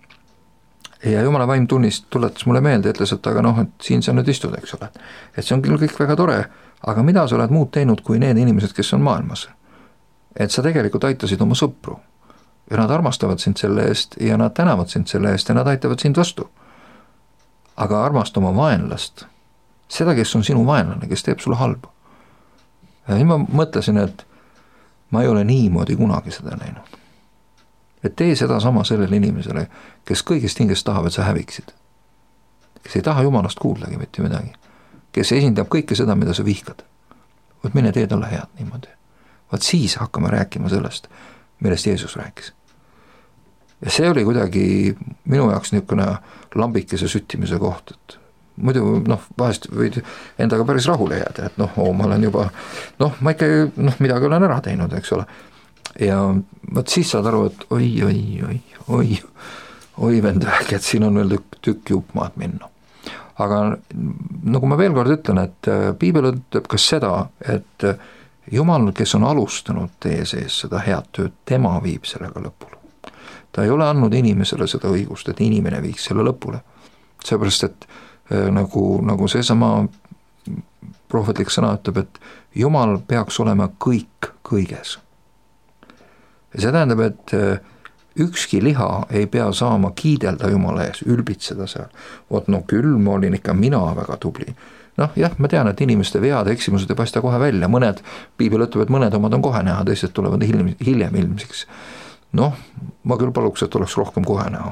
ja Jumala vaim tunnist tuletas mulle meelde, ütles, et aga noh, et siin sa nüüd istud, eks ole. Et see on küll kõik väga tore, aga mida sa oled muud teinud kui need inimesed, kes on maailmas? Et sa tegelikult aitasid oma sõpru ja nad armastavad sind selle eest ja nad tänavad sind selle eest ja nad aitavad sind vastu. Aga armasta oma vaenlast, seda, kes on sinu vaenlane, kes teeb sulle halba. Ja siis ma mõtlesin, et ma ei ole niimoodi kunagi seda näinud. Et tee seda sama sellele inimesele, kes kõigest hingest tahab, et sa häviksid. Kes ei taha Jumalast kuuldagi mitte midagi. Kes esindab kõike seda, mida sa vihkad. Võt mine tee talle head niimoodi. Vaat siis hakkame rääkima sellest, millest Jeesus rääkis. Ja see oli kuidagi minu jaoks niisugune lambikese süttimise koht, et muidu noh, vahest võid endaga päris rahule jääda, et noh, oo, ma olen juba, noh, ma ikka noh, midagi olen ära teinud, eks ole. Ja vaat siis saad aru, et oi, oi, oi, oi, oi vend vähk, et siin on veel tükk, tükk jupmaad minna. Aga nagu ma veel kord ütlen, et piibel ütleb ka seda, et Jumal, kes on alustanud teie sees seda head tööd, tema viib sellega lõpule. Ta ei ole andnud inimesele seda õigust, et inimene viiks selle lõpule. Seepärast, et nagu, nagu seesama prohvetlik sõna ütleb, et Jumal peaks olema kõik kõiges. Ja see tähendab, et ükski liha ei pea saama kiidelda Jumala ees, ülbitseda seal. Vot no küll, ma olin ikka mina väga tubli. Noh, jah, ma tean, et inimeste vead, eksimused ei paista kohe välja, mõned, piibel ütleb, et mõned omad on kohe näha, teised tulevad hiljem, hiljem ilmsiks. Noh, ma küll paluks, et oleks rohkem kohe näha.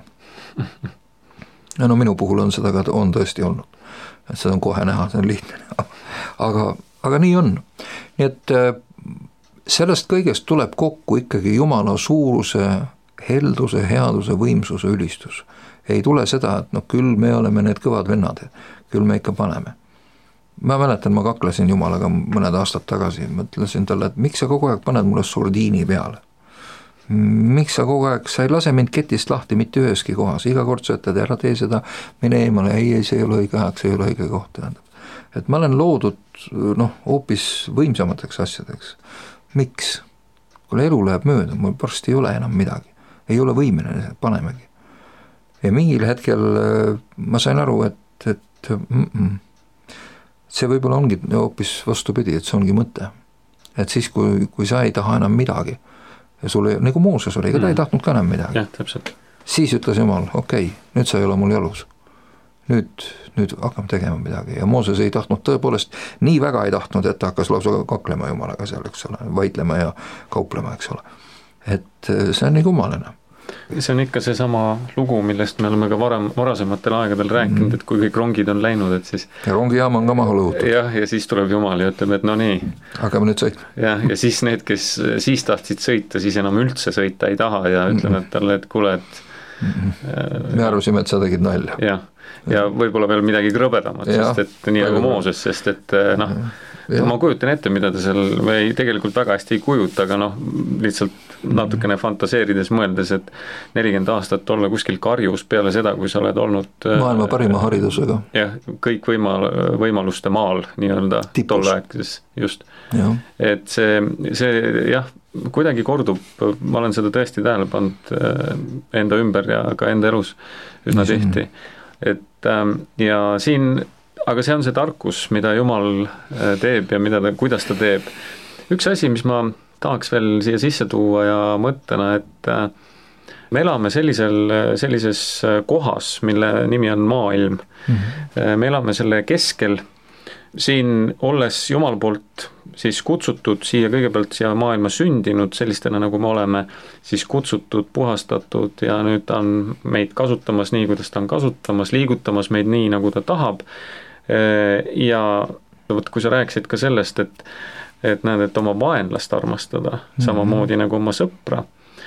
Ja no minu puhul on seda ka, on tõesti olnud, et seda on kohe näha, see on lihtne näha. Aga, aga nii on. Nii et sellest kõigest tuleb kokku ikkagi Jumala suuruse, helduse, headuse, võimsuse ülistus. Ei tule seda, et noh, küll me oleme need kõvad vennad, küll me ikka paneme. Ma mäletan, ma kaklesin Jumalaga mõned aastad tagasi, mõtlesin talle, et miks sa kogu aeg paned mulle sordiini peale? Miks sa kogu aeg, sa ei lase mind ketist lahti mitte üheski kohas, iga kord sa ütled, ära tee seda, mine eemale, ei, ei, see ei ole õige aeg, see ei ole õige koht. Et ma olen loodud noh, hoopis võimsamateks asjadeks. Miks? Kui elu läheb mööda, mul varsti ei ole enam midagi. Ei ole võimeline, panemegi. Ja mingil hetkel ma sain aru, et, et mm -mm. see võib-olla ongi hoopis vastupidi, et see ongi mõte. Et siis, kui, kui sa ei taha enam midagi, ja sul ei, nagu Mooses oli, ega ta ei tahtnud ka enam midagi. Jah, täpselt. Siis ütles Jumal, okei, okay, nüüd sa ei ole mul jalus. Nüüd, nüüd hakkame tegema midagi. Ja Mooses ei tahtnud tõepoolest, nii väga ei tahtnud, et ta hakkas lausa kaklema Jumalaga seal, eks ole, vaidlema ja kauplema, eks ole. Et see on nii kummaline. See on ikka see sama lugu, millest me oleme ka varem, varasematel aegadel rääkinud, et kui kõik rongid on läinud, et siis ja rongijaam on ka maha lõhutud. Jah, ja siis tuleb Jumal ja ütleb, et no nii. Hakkame nüüd sõitma. Ja, ja siis need, kes siis tahtsid sõita, siis enam üldse sõita ei taha ja ütleme, et talle, et kuule, et mm-hmm. me arvasime, et sa tegid nalja. Jah, ja võib-olla veel midagi krõbedamat, ja, sest et nii nagu Mooses, sest et noh, ja. Ma kujutan ette, mida ta seal või tegelikult väga hästi ei kujuta, aga noh, lihtsalt natukene fantaseerides mõeldes, et nelikümmend aastat olla kuskil karjus peale seda, kui sa oled olnud maailma parima haridusega. Jah, kõik võimal, võimaluste maal nii-öelda tolleaegses just. Ja. Et see, see jah, kuidagi kordub, ma olen seda tõesti tähele pannud enda ümber ja ka enda elus üsna tihti. Et ja siin aga see on see tarkus, mida Jumal teeb ja mida ta, kuidas ta teeb. Üks asi, mis ma tahaks veel siia sisse tuua ja mõttena, et me elame sellisel, sellises kohas, mille nimi on maailm. Mm-hmm. Me elame selle keskel, siin olles Jumal poolt siis kutsutud siia kõigepealt siia maailma sündinud sellistena, nagu me oleme siis kutsutud, puhastatud ja nüüd ta on meid kasutamas nii, kuidas ta on kasutamas, liigutamas meid nii, nagu ta tahab. ja võt, kui sa rääkisid ka sellest, et, et näed, et oma vaenlast armastada mm-hmm. samamoodi nagu oma sõpra,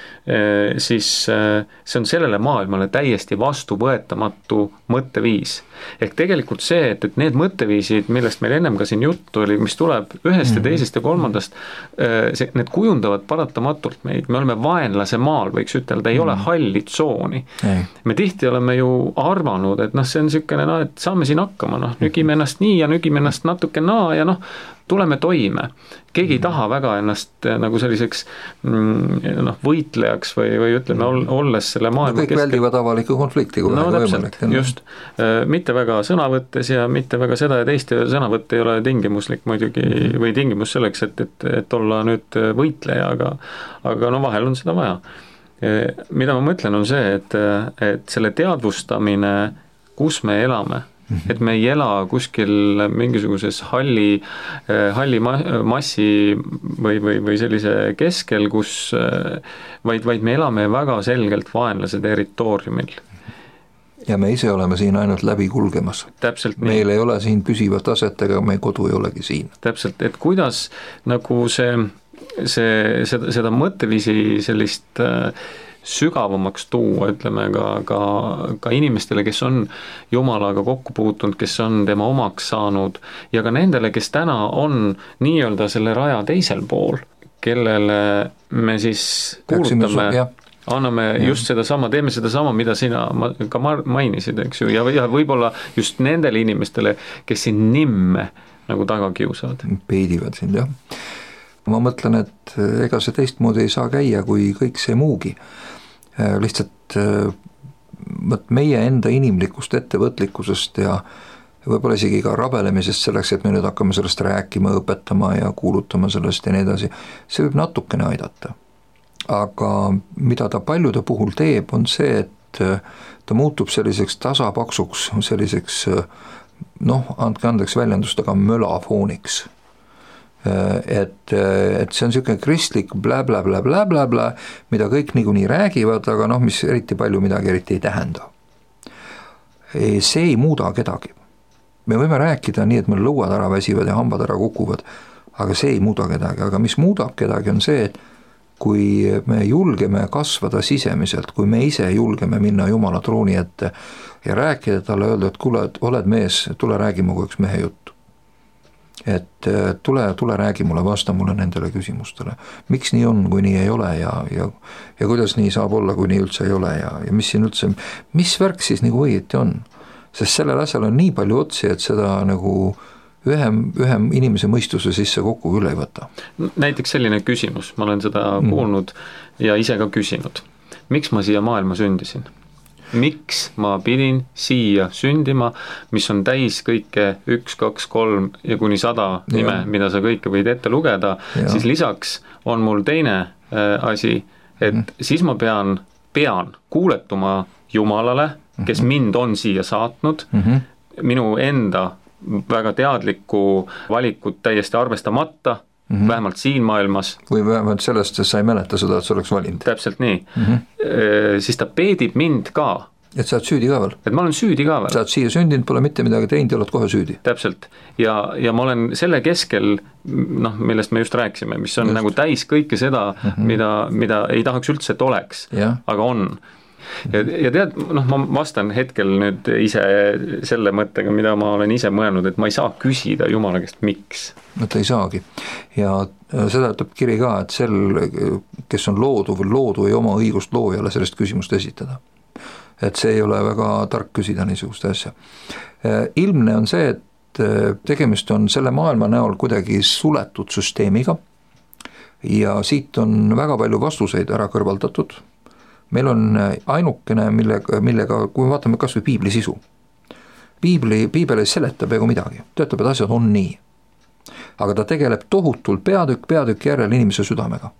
siis see on sellele maailmale täiesti vastuvõetamatu mõtteviis. Ehk tegelikult see, et, et need mõtteviisid, millest meil ennem ka siin juttu oli, mis tuleb ühest ja teisest ja kolmandast, see, need kujundavad paratamatult meid. Me oleme vaenlase maal, võiks ütelda, ei ole halli tsooni. Me tihti oleme ju arvanud, et noh, see on niisugune, noh, et saame siin hakkama, noh, nügime ennast nii ja nügime ennast natuke naa ja noh, tuleme toime. Keegi ei taha väga ennast nagu selliseks noh, võitlejaks või, või ütleme, olles selle maailma no kõik keskel... väldivad avaliku konflikti. No täpselt, just. Mitte väga sõnavõttes ja mitte väga seda ja teist sõnavõtt ei ole tingimuslik muidugi või tingimus selleks, et, et, et olla nüüd võitleja, aga, aga no vahel on seda vaja. Mida ma mõtlen on see, et, et selle teadvustamine, kus me elame, et me ei ela kuskil mingisuguses halli, halli massi või, või, või sellise keskel, kus vaid, vaid me elame väga selgelt vaenlase territooriumil. Ja me ise oleme siin ainult läbi kulgemas. Täpselt nii. Meil ei ole siin püsivat aset, ega meie kodu ei olegi siin. Täpselt, et kuidas nagu see, see, seda, seda mõtteviisi sellist sügavamaks tuua, ütleme ka, ka, ka inimestele, kes on Jumalaga kokku puutunud, kes on tema omaks saanud ja ka nendele, kes täna on nii-öelda selle raja teisel pool, kellele me siis kuulutame, anname ja. Just seda sama, teeme seda sama, mida sina ka mainisid, eks ju, ja, ja võib-olla just nendele inimestele, kes siin nimme nagu taga kiusavad. Peidivad sind, jah. Ma mõtlen, et ega see teistmoodi ei saa käia, kui kõik see muugi. Lihtsalt võt meie enda inimlikust ettevõtlikkusest ja võib-olla isegi ka rabelemisest selleks, et me nüüd hakkame sellest rääkima, õpetama ja kuulutama sellest ja nii edasi, see võib natukene aidata. Aga mida ta paljude puhul teeb, on see, et ta muutub selliseks tasapaksuks, selliseks, noh, andke andeks väljendust, aga mölafooniks. Et, et see on niisugune kristlik blä-blä-blä-blä-blä, mida kõik niikuinii räägivad, aga noh, mis eriti palju midagi eriti ei tähenda. See ei muuda kedagi. Me võime rääkida nii, et meil lõuad ära väsivad ja hambad ära kukuvad, aga see ei muuda kedagi. Aga mis muudab kedagi on see, et kui me julgeme kasvada sisemiselt, kui me ise julgeme minna Jumala trooni ette ja rääkida talle, öelda, et kuule, oled mees, tule räägi mulle üks mehe juttu. Et tule, tule räägi mulle, vasta mulle nendele küsimustele. Miks nii on, kui nii ei ole ja, ja, ja kuidas nii saab olla, kui nii üldse ei ole ja, ja mis siin üldse, mis värk siis nagu õieti on? Sest sellel asjal on nii palju otsi, et seda nagu ühe, ühe inimese mõistuse sisse kokku küll ei võta. Näiteks selline küsimus, ma olen seda mm. kuulnud ja ise ka küsinud. Miks ma siia maailma sündisin? Miks ma pidin siia sündima, mis on täis kõike üks, kaks, kolm ja kuni sada nime, ja. Mida sa kõike võid ette lugeda, ja. Siis lisaks on mul teine äh, asi, et mm. siis ma pean, pean kuuletuma Jumalale, kes mm-hmm. mind on siia saatnud, mm-hmm. minu enda väga teadlikku valikut täiesti arvestamata, mm-hmm. vähemalt siin maailmas. Või vähemalt sellest, et sa ei mäleta seda, et sa oleks valinud. Täpselt nii. Mm-hmm. E, siis ta peedib mind ka. Et sa oled süüdi ka veel. Et ma olen süüdi ka veel. Sa oled siia sündinud, pole mitte midagi teinud ja oled kohe süüdi. Täpselt. Ja, ja ma olen selle keskel, noh, millest me just rääkisime, mis on just. Nagu täis kõike seda, mm-hmm. mida, mida ei tahaks üldse, et oleks, ja. Aga on. Ja, ja tead, noh, ma vastan hetkel nüüd ise selle mõttega, mida ma olen ise mõelnud, et ma ei saa küsida Jumala käest, miks. No ta ei saagi. Ja seda ütleb kiri ka, et sel, kes on loodu või loodu ei oma õigust loojale sellest küsimust esitada. Et see ei ole väga tark küsida niisugust asja. Ilmne on see, et tegemist on selle maailma näol kuidagi suletud süsteemiga ja siit on väga palju vastuseid ära kõrvaldatud. Meil on ainukene, millega, millega kui me vaatame kas või piibli sisu. Piibli, piibel ei seleta peaaegu midagi, ta ütleb, et asjad on nii. Aga ta tegeleb tohutult peatükk, peatükk järel inimese südamega.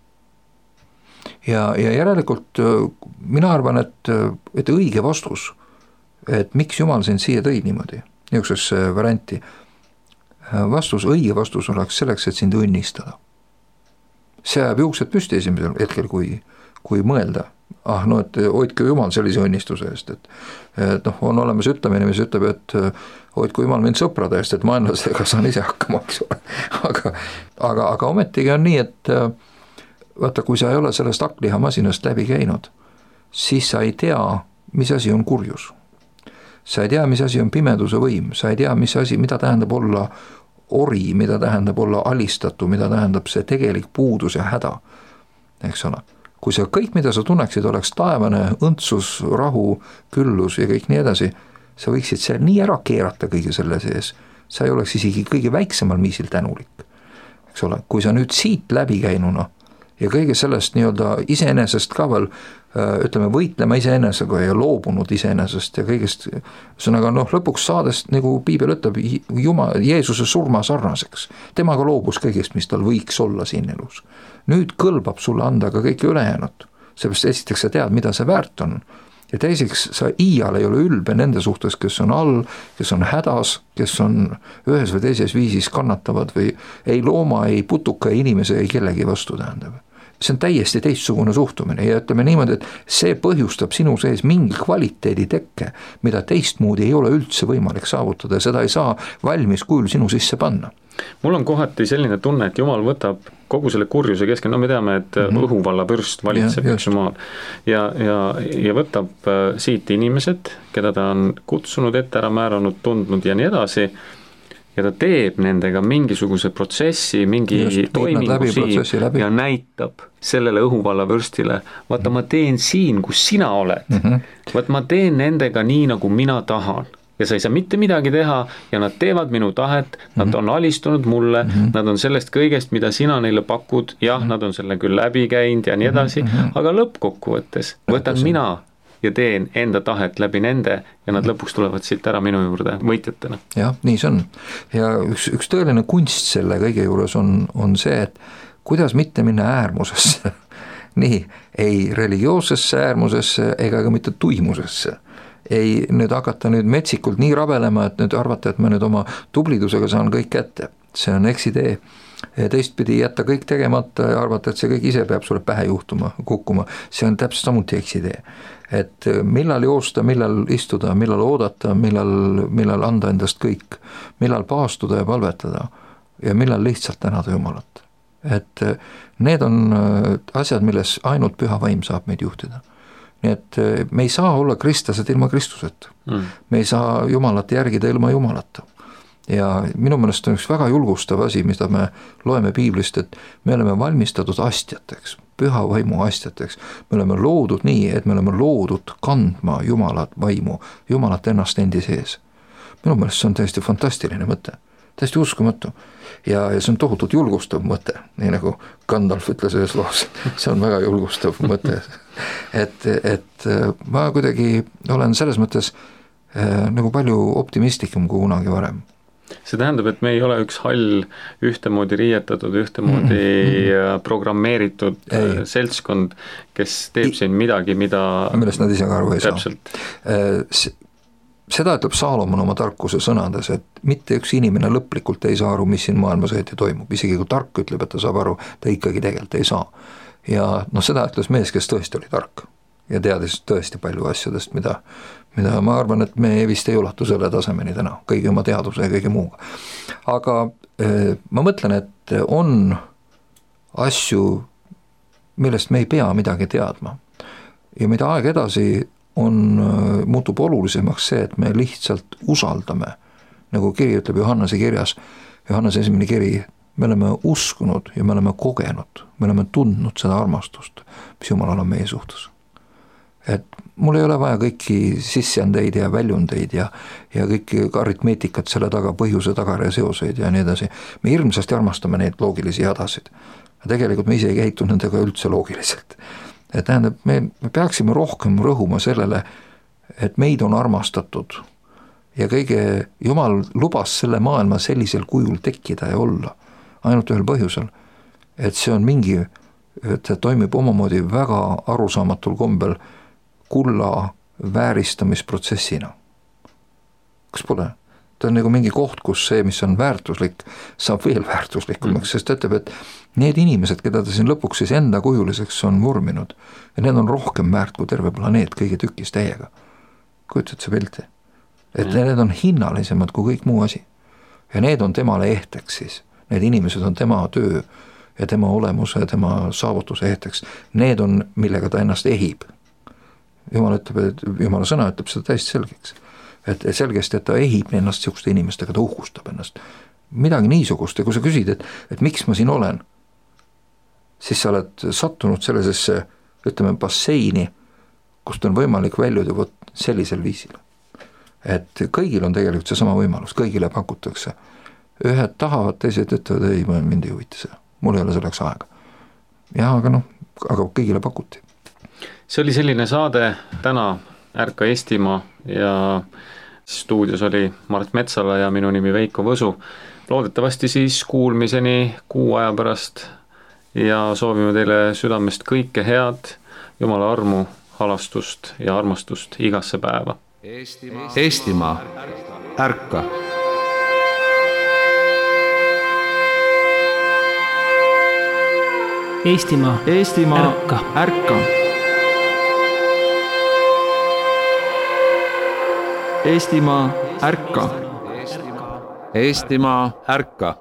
Ja, ja järelikult mina arvan, et, et õige vastus, et miks Jumal sind siia tõi niimoodi, niisugusesse varianti, vastus, õige vastus oleks selleks, et sind õnnistada. See ajab juuksed püsti esimesel hetkel, kui, kui mõelda ah no, et hoidke Jumal sellise õnnistuse eest, et, et noh, on olemas ütlemine, mis ütleb, et hoidku Jumal mind sõprade eest, et maenlasega saan ise hakkama, eks ole. aga, aga, aga ometigi on nii, et vaata, kui sa ei ole sellest aktlihamasinast läbi käinud, siis sa ei tea, mis asi on kurjus. Sa ei tea, mis asi on pimeduse võim, sa ei tea, mis asi, mida tähendab olla ori, mida tähendab olla alistatu, mida tähendab see tegelik puudus ja häda, eks ole. Kui see kõik, mida sa tunneksid, oleks taevane õndsus, rahu, küllus ja kõik nii edasi, sa võiksid seal nii ära keerata kõige selle sees, sa ei oleks isegi kõige väiksemal viisil tänulik, eks ole. Kui sa nüüd siit läbi käinuna ja kõige sellest nii-öelda iseenesest ka veel, ütleme, võitlema iseenesega ja loobunud iseenesest ja kõigest, sõnaga noh, lõpuks saades, nagu Piibel ütleb, Jumal, Jeesuse surma sarnaseks. Temaga loobus kõigest, mis tal võiks olla siin elus. Nüüd kõlbab sulle anda ka kõike ülejäänud, seepärast esiteks sa tead, mida see väärt on. Ja teiseks, sa iial ei ole ülbe nende suhtes, kes on all, kes on hädas, kes on ühes või teises viisis kannatavad või ei looma, ei putuka, ei inimese, ei kellegi vastu tähendab. See on täiesti teistsugune suhtumine ja ütleme niimoodi, et see põhjustab sinu sees mingi kvaliteedi tekke, mida teistmoodi ei ole üldse võimalik saavutada ja seda ei saa valmis kujul sinu sisse panna. Mul on kohati selline tunne, et Jumal võtab kogu selle kurjuse keskel, no me teame, et mm-hmm. õhuvalla pürst valitseb ja, üks Jumal ja, ja, ja võtab siit inimesed, keda ta on kutsunud, ette ära määranud, tundnud ja nii edasi ja ta teeb nendega mingisuguse protsessi, mingi just, toimingu siin ja näitab sellele õhuvalla vürstile, vaata ma teen siin, kus sina oled, mm-hmm. vaata ma teen nendega nii, nagu mina tahan ja sa ei saa mitte midagi teha ja nad teevad minu tahet, nad on alistunud mulle, mm-hmm. nad on sellest kõigest, mida sina neile pakud, jah, mm-hmm. nad on selle küll läbi käinud ja nii edasi, mm-hmm. aga lõppkokkuvõttes võtan mina ja teen enda tahet läbi nende ja nad lõpuks tulevad siit ära minu juurde võitjatena. jah, nii see on. Ja üks, üks tõeline kunst selle kõige juures on, on see, et kuidas mitte minna äärmusesse. nii, ei religioossesse äärmusesse ega ka mitte tuimusesse. Ei nüüd hakata nüüd metsikult nii rabelema, et nüüd arvata, et ma nüüd oma tublidusega saan kõik kätte. See on eksidee. Teistpidi jätta kõik tegemata ja arvata, et see kõik ise peab sulle pähe juhtuma, kukkuma. See on täpselt samuti eksidee. Et millal joosta, millal istuda, millal oodata, millal, millal anda endast kõik, millal paastuda ja palvetada ja millal lihtsalt tänada Jumalat. Et need on asjad, milles ainult püha vaim saab meid juhtida. Nii et me ei saa olla kristlased ilma Kristuseta. Mm. Me ei saa Jumalat järgida ilma Jumalata. Ja minu meelest on üks väga julgustav asi, mida me loeme Piiblist, et me oleme valmistatud astjateks, püha vaimu astjateks. Me oleme loodud nii, et me oleme loodud kandma Jumalat vaimu, Jumalat ennast endi sees. Minu meelest see on täiesti fantastiline mõte, täiesti uskumatu. Ja, ja see on tohutult julgustav mõte, nii nagu Gandalf ütles ühes loos, see on väga julgustav mõte. Et, et ma kuidagi olen selles mõttes äh, nagu palju optimistlikum kui kunagi varem. See tähendab, et me ei ole üks hall ühtemoodi riietatud, ühtemoodi mm-hmm. programmeeritud ei. seltskond, kes teeb siin midagi, mida... millest nad ise ka aru ei täpselt. saa. Seda ütleb Saalomon oma tarkuse sõnades, et mitte üks inimene lõplikult ei saa aru, mis siin maailmas õieti toimub. Isegi kui tark ütleb, et ta saab aru, ta ikkagi tegelikult ei saa. Ja noh, seda ütles mees, kes tõesti oli tark ja teadis tõesti palju asjadest, mida, mida ma arvan, et me vist ei ulatu selle tasemeni täna, kõigi oma teaduse ja kõige muuga. Aga eh, ma mõtlen, et on asju, millest me ei pea midagi teadma. Ja mida aeg edasi on, muutub olulisemaks see, et me lihtsalt usaldame, nagu kiri ütleb Johannese kirjas, Johannese esimene kiri, me oleme uskunud ja me oleme kogenud, me oleme tundnud seda armastust, mis Jumalal on meie suhtes. Et mul ei ole vaja kõiki sisseandeid ja väljundeid ja, ja kõiki aritmeetikat selle taga, põhjuse tagare seoseid ja nii edasi. Me hirmsasti armastame neid loogilisi hädasid. Tegelikult me ise ei käitu nendega üldse loogiliselt. Et tähendab, me, me peaksime rohkem rõhuma sellele, et meid on armastatud ja kõige Jumal lubas selle maailma sellisel kujul tekkida ja olla ainult ühel põhjusel, et see on mingi, et see toimib omamoodi väga arusaamatul kombel kulla vääristamisprotsessina. Kas pole? ta on nagu mingi koht, kus see, mis on väärtuslik, saab veel väärtuslikumaks, mm. sest ta ütleb, et need inimesed, keda ta siin lõpuks siis enda kujuliseks on vorminud, ja need on rohkem väärt kui terve planeet kõige tükis täiega. Kujutad see pilti? Et mm. need on hinnalisemad kui kõik muu asi. Ja need on temale ehteks siis. Need inimesed on tema töö ja tema olemuse, tema saavutuse ehteks. Need on, millega ta ennast ehib. Jumal ütleb, et Jumala sõna ütleb seda täiesti selgeks. Et selgesti, et ta ehib ennast siuksete inimestega, ta uhkustab ennast. Midagi niisugust, ja kui sa küsid, et, et miks ma siin olen, siis sa oled sattunud sellisesse, ütleme, basseini, kust on võimalik väljuda võt sellisel viisil. Et kõigil on tegelikult see sama võimalus, kõigile pakutakse. Ühed tahavad, teised ütlevad, ei, ma mind ei huvita seda, mul ei ole selleks aega. Ja, aga noh, aga kõigile pakuti. See oli selline saade täna Ärka Eestimaa ja stuudios oli Mart Metsala ja minu nimi Veiko Võsu. Loodetavasti siis kuulmiseni kuu aja pärast ja soovime teile südamest kõike head, Jumala armu, halastust ja armastust igasse päeva. Eestimaa, Eestimaa, ärka! Eestimaa, Eestimaa, ärka! ärka. Eestimaa, ärka! Eestimaa, ärka!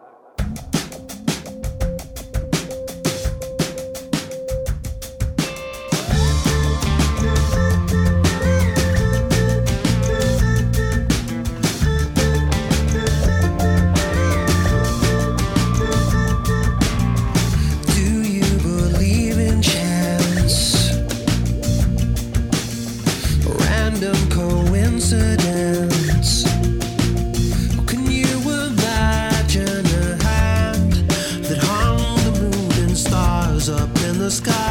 Sky